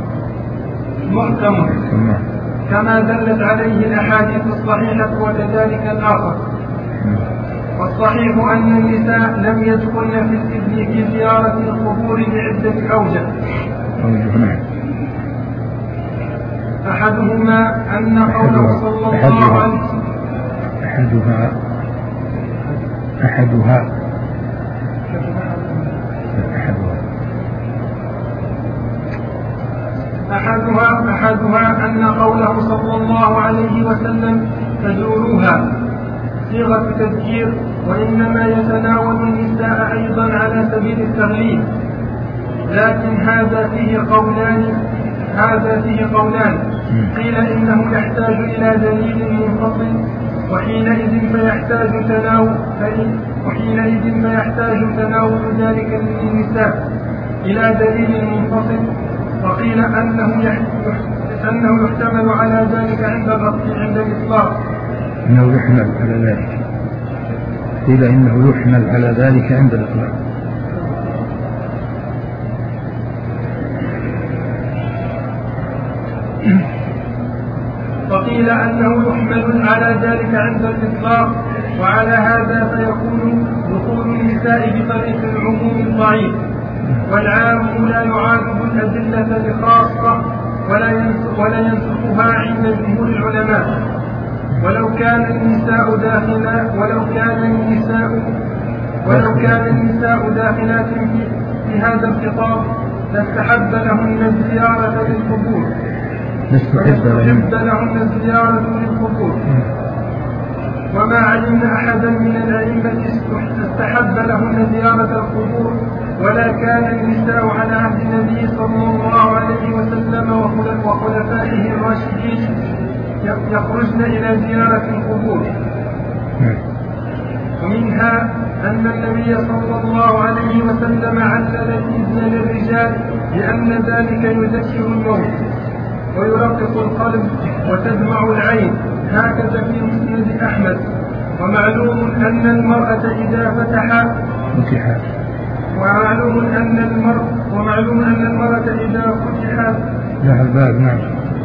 محكم كما دلت عليه الأحاديث الصحيحة وكذلك الآخر. والصحيح أن النساء لم يدخلن في الإذن في زيارة القبور لعدة أوجه. أحدهما أن قوله صلى الله عليه وسلم أحدها أحدها أحدها أحدها أن قوله صلى الله عليه وسلم فزوروها صيغة تذكير، وإنما يتناول النساء أيضا على سبيل التغليب، لكن هذا فيه قولان هذا فيه قولان قيل إنه يحتاج إلى دليل منفصل، وحينئذ فيحتاج تناول وحينئذ فيحتاج تناول ذلك للنساء إلى دليل منفصل. وقيل أنه أنه يحتمل على ذلك عند عند الإطلاق، إنه يحمل على ذلك قيل إنه يحمل على ذلك عند الإطلاق. وقيل أنه يحمل على ذلك عند الإطلاق، وعلى هذا فيكون دخول النساء بطريق العموم الضعيف، والعام لا يعارض الأدلة الخاصة ولا ينسخها عند جمهور العلماء. ولو كان النساء داخلا ولو كان النساء ولو كان النساء داخلات في, في هذا الخطاب لاستحب لهن الزيارة للقبور لاستحب لهن الزيارة للقبور وما علمنا أحدا من الأئمة استحب لهن زيارة القبور، ولا كان النساء على عهد النبي صلى الله عليه وسلم وخلفائه الراشدين يخرجن إلى زيارة القبور. ومنها أن النبي صلى الله عليه وسلم علل الإذن للرجال لأن ذلك يذكر الموت ويرقق القلب وتدمع العين، هكذا في مسند أحمد. ومعلوم أن المرأة إذا فتح ومعلوم أن المرأة ومعلوم أن المرأة إذا فتح لها الباب نعم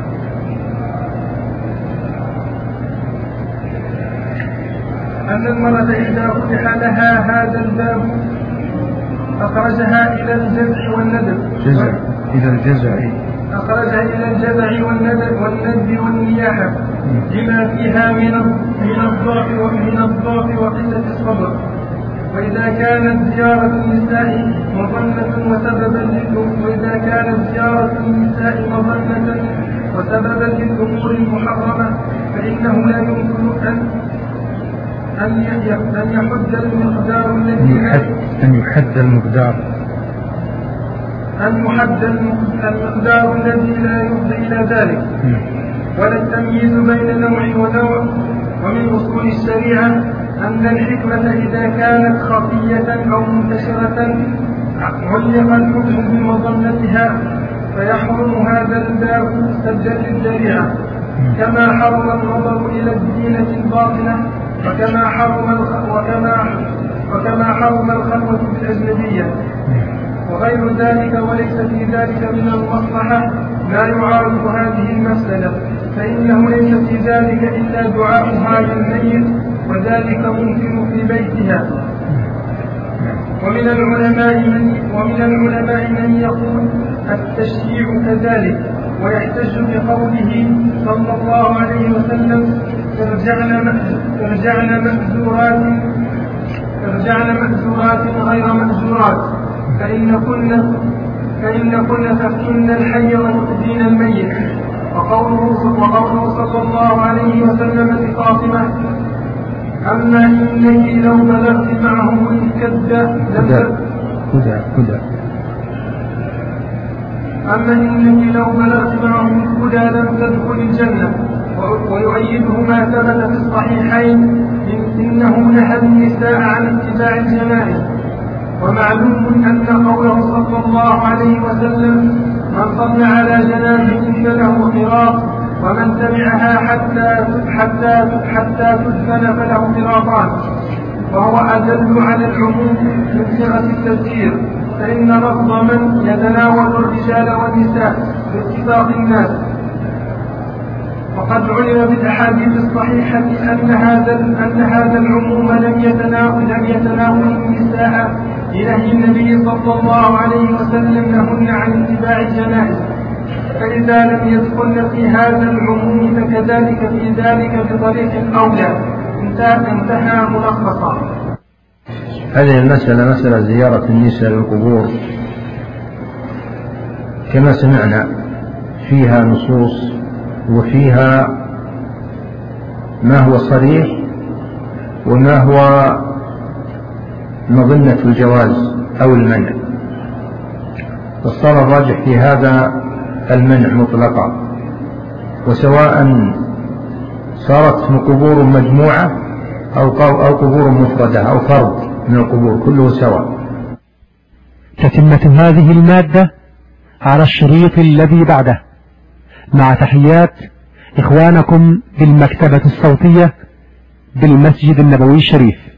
أن المرأة إذا فتح لها هذا الباب أخرجها إلى الجزع والندب جزع إلى الجزع أخرجها إلى الجزع والندب والندب والنياحة لما فيها من من الضعف ومن الضعف وقلة الصبر. وإذا كانت زيارة النساء مظنة وسببا للأمور وإذا كانت زيارة النساء مظنة وسببا للأمور المحرمة فإنه لا يمكن أن أن يحد المقدار الذي أن يحد المقدار أن يحد المقدار الذي لا يفضي إلى ذلك، ولا التمييز بين نوع ونوع. ومن أصول الشريعة أن الحكمة إذا كانت خفية أو منتشرة علق الحكم بمظنتها فيحرم هذا الباب سدا للذريعة، كما حرم النظر إلى الزينة الباطنة وكما حرم وكما وكما حرم الخلوة بالأجنبية وغير ذلك. وليس في ذلك من المصلحة ما يعارض هذه المسألة، فإنه ليس في ذلك إلا دعاؤها للميت وذلك ممكن في بيتها. ومن العلماء من ومن العلماء من يقول التشريع كذلك ويحتج بقوله صلى الله عليه وسلم ارجعن مأزورات ارجعن مأزورات غير مأزورات فإن كن فإن كن تفتن الحي وتؤذين الميت. وقوله وقوله صلى الله عليه وسلم لفاطمة أما إنك لو بلغت معهم الكد لم أما إنك لو بلغت معه الهدى لم تدخل الجنة. ويؤيده ما ثبت في الصحيحين إنه نهى النساء عن اتباع الجنائز. ومعلوم أن قوله صلى الله عليه وسلم من صلى على جنازة فله قراط ومن تبعها حتى حتى حتى تدفن فله قراطان، وهو أدل على العموم من صيغة التذكير، فإن لفظ من يتناول الرجال والنساء باتفاق الناس. وقد علم بالأحاديث الصحيحة أن هذا أن هذا العموم لم يتناول لم يتناول النساء لنهي النبي صلى الله عليه وسلم لهن عن اتباع الجنائز، فإذا لم يدخلن في هذا العموم فكذلك في ذلك بطريق أولى. انتهى ملخصا. هذه المسألة مسألة زيارة النساء للقبور كما سمعنا فيها نصوص وفيها ما هو صريح وما هو مظنة الجواز أو المنع، فصار الراجح في هذا المنع مطلقا، وسواء صارت قبور مجموعة أو قبور مفردة أو فرد من القبور كله سواء. تتمة هذه المادة على الشريط الذي بعده، مع تحيات إخوانكم بالمكتبة الصوتية بالمسجد النبوي الشريف.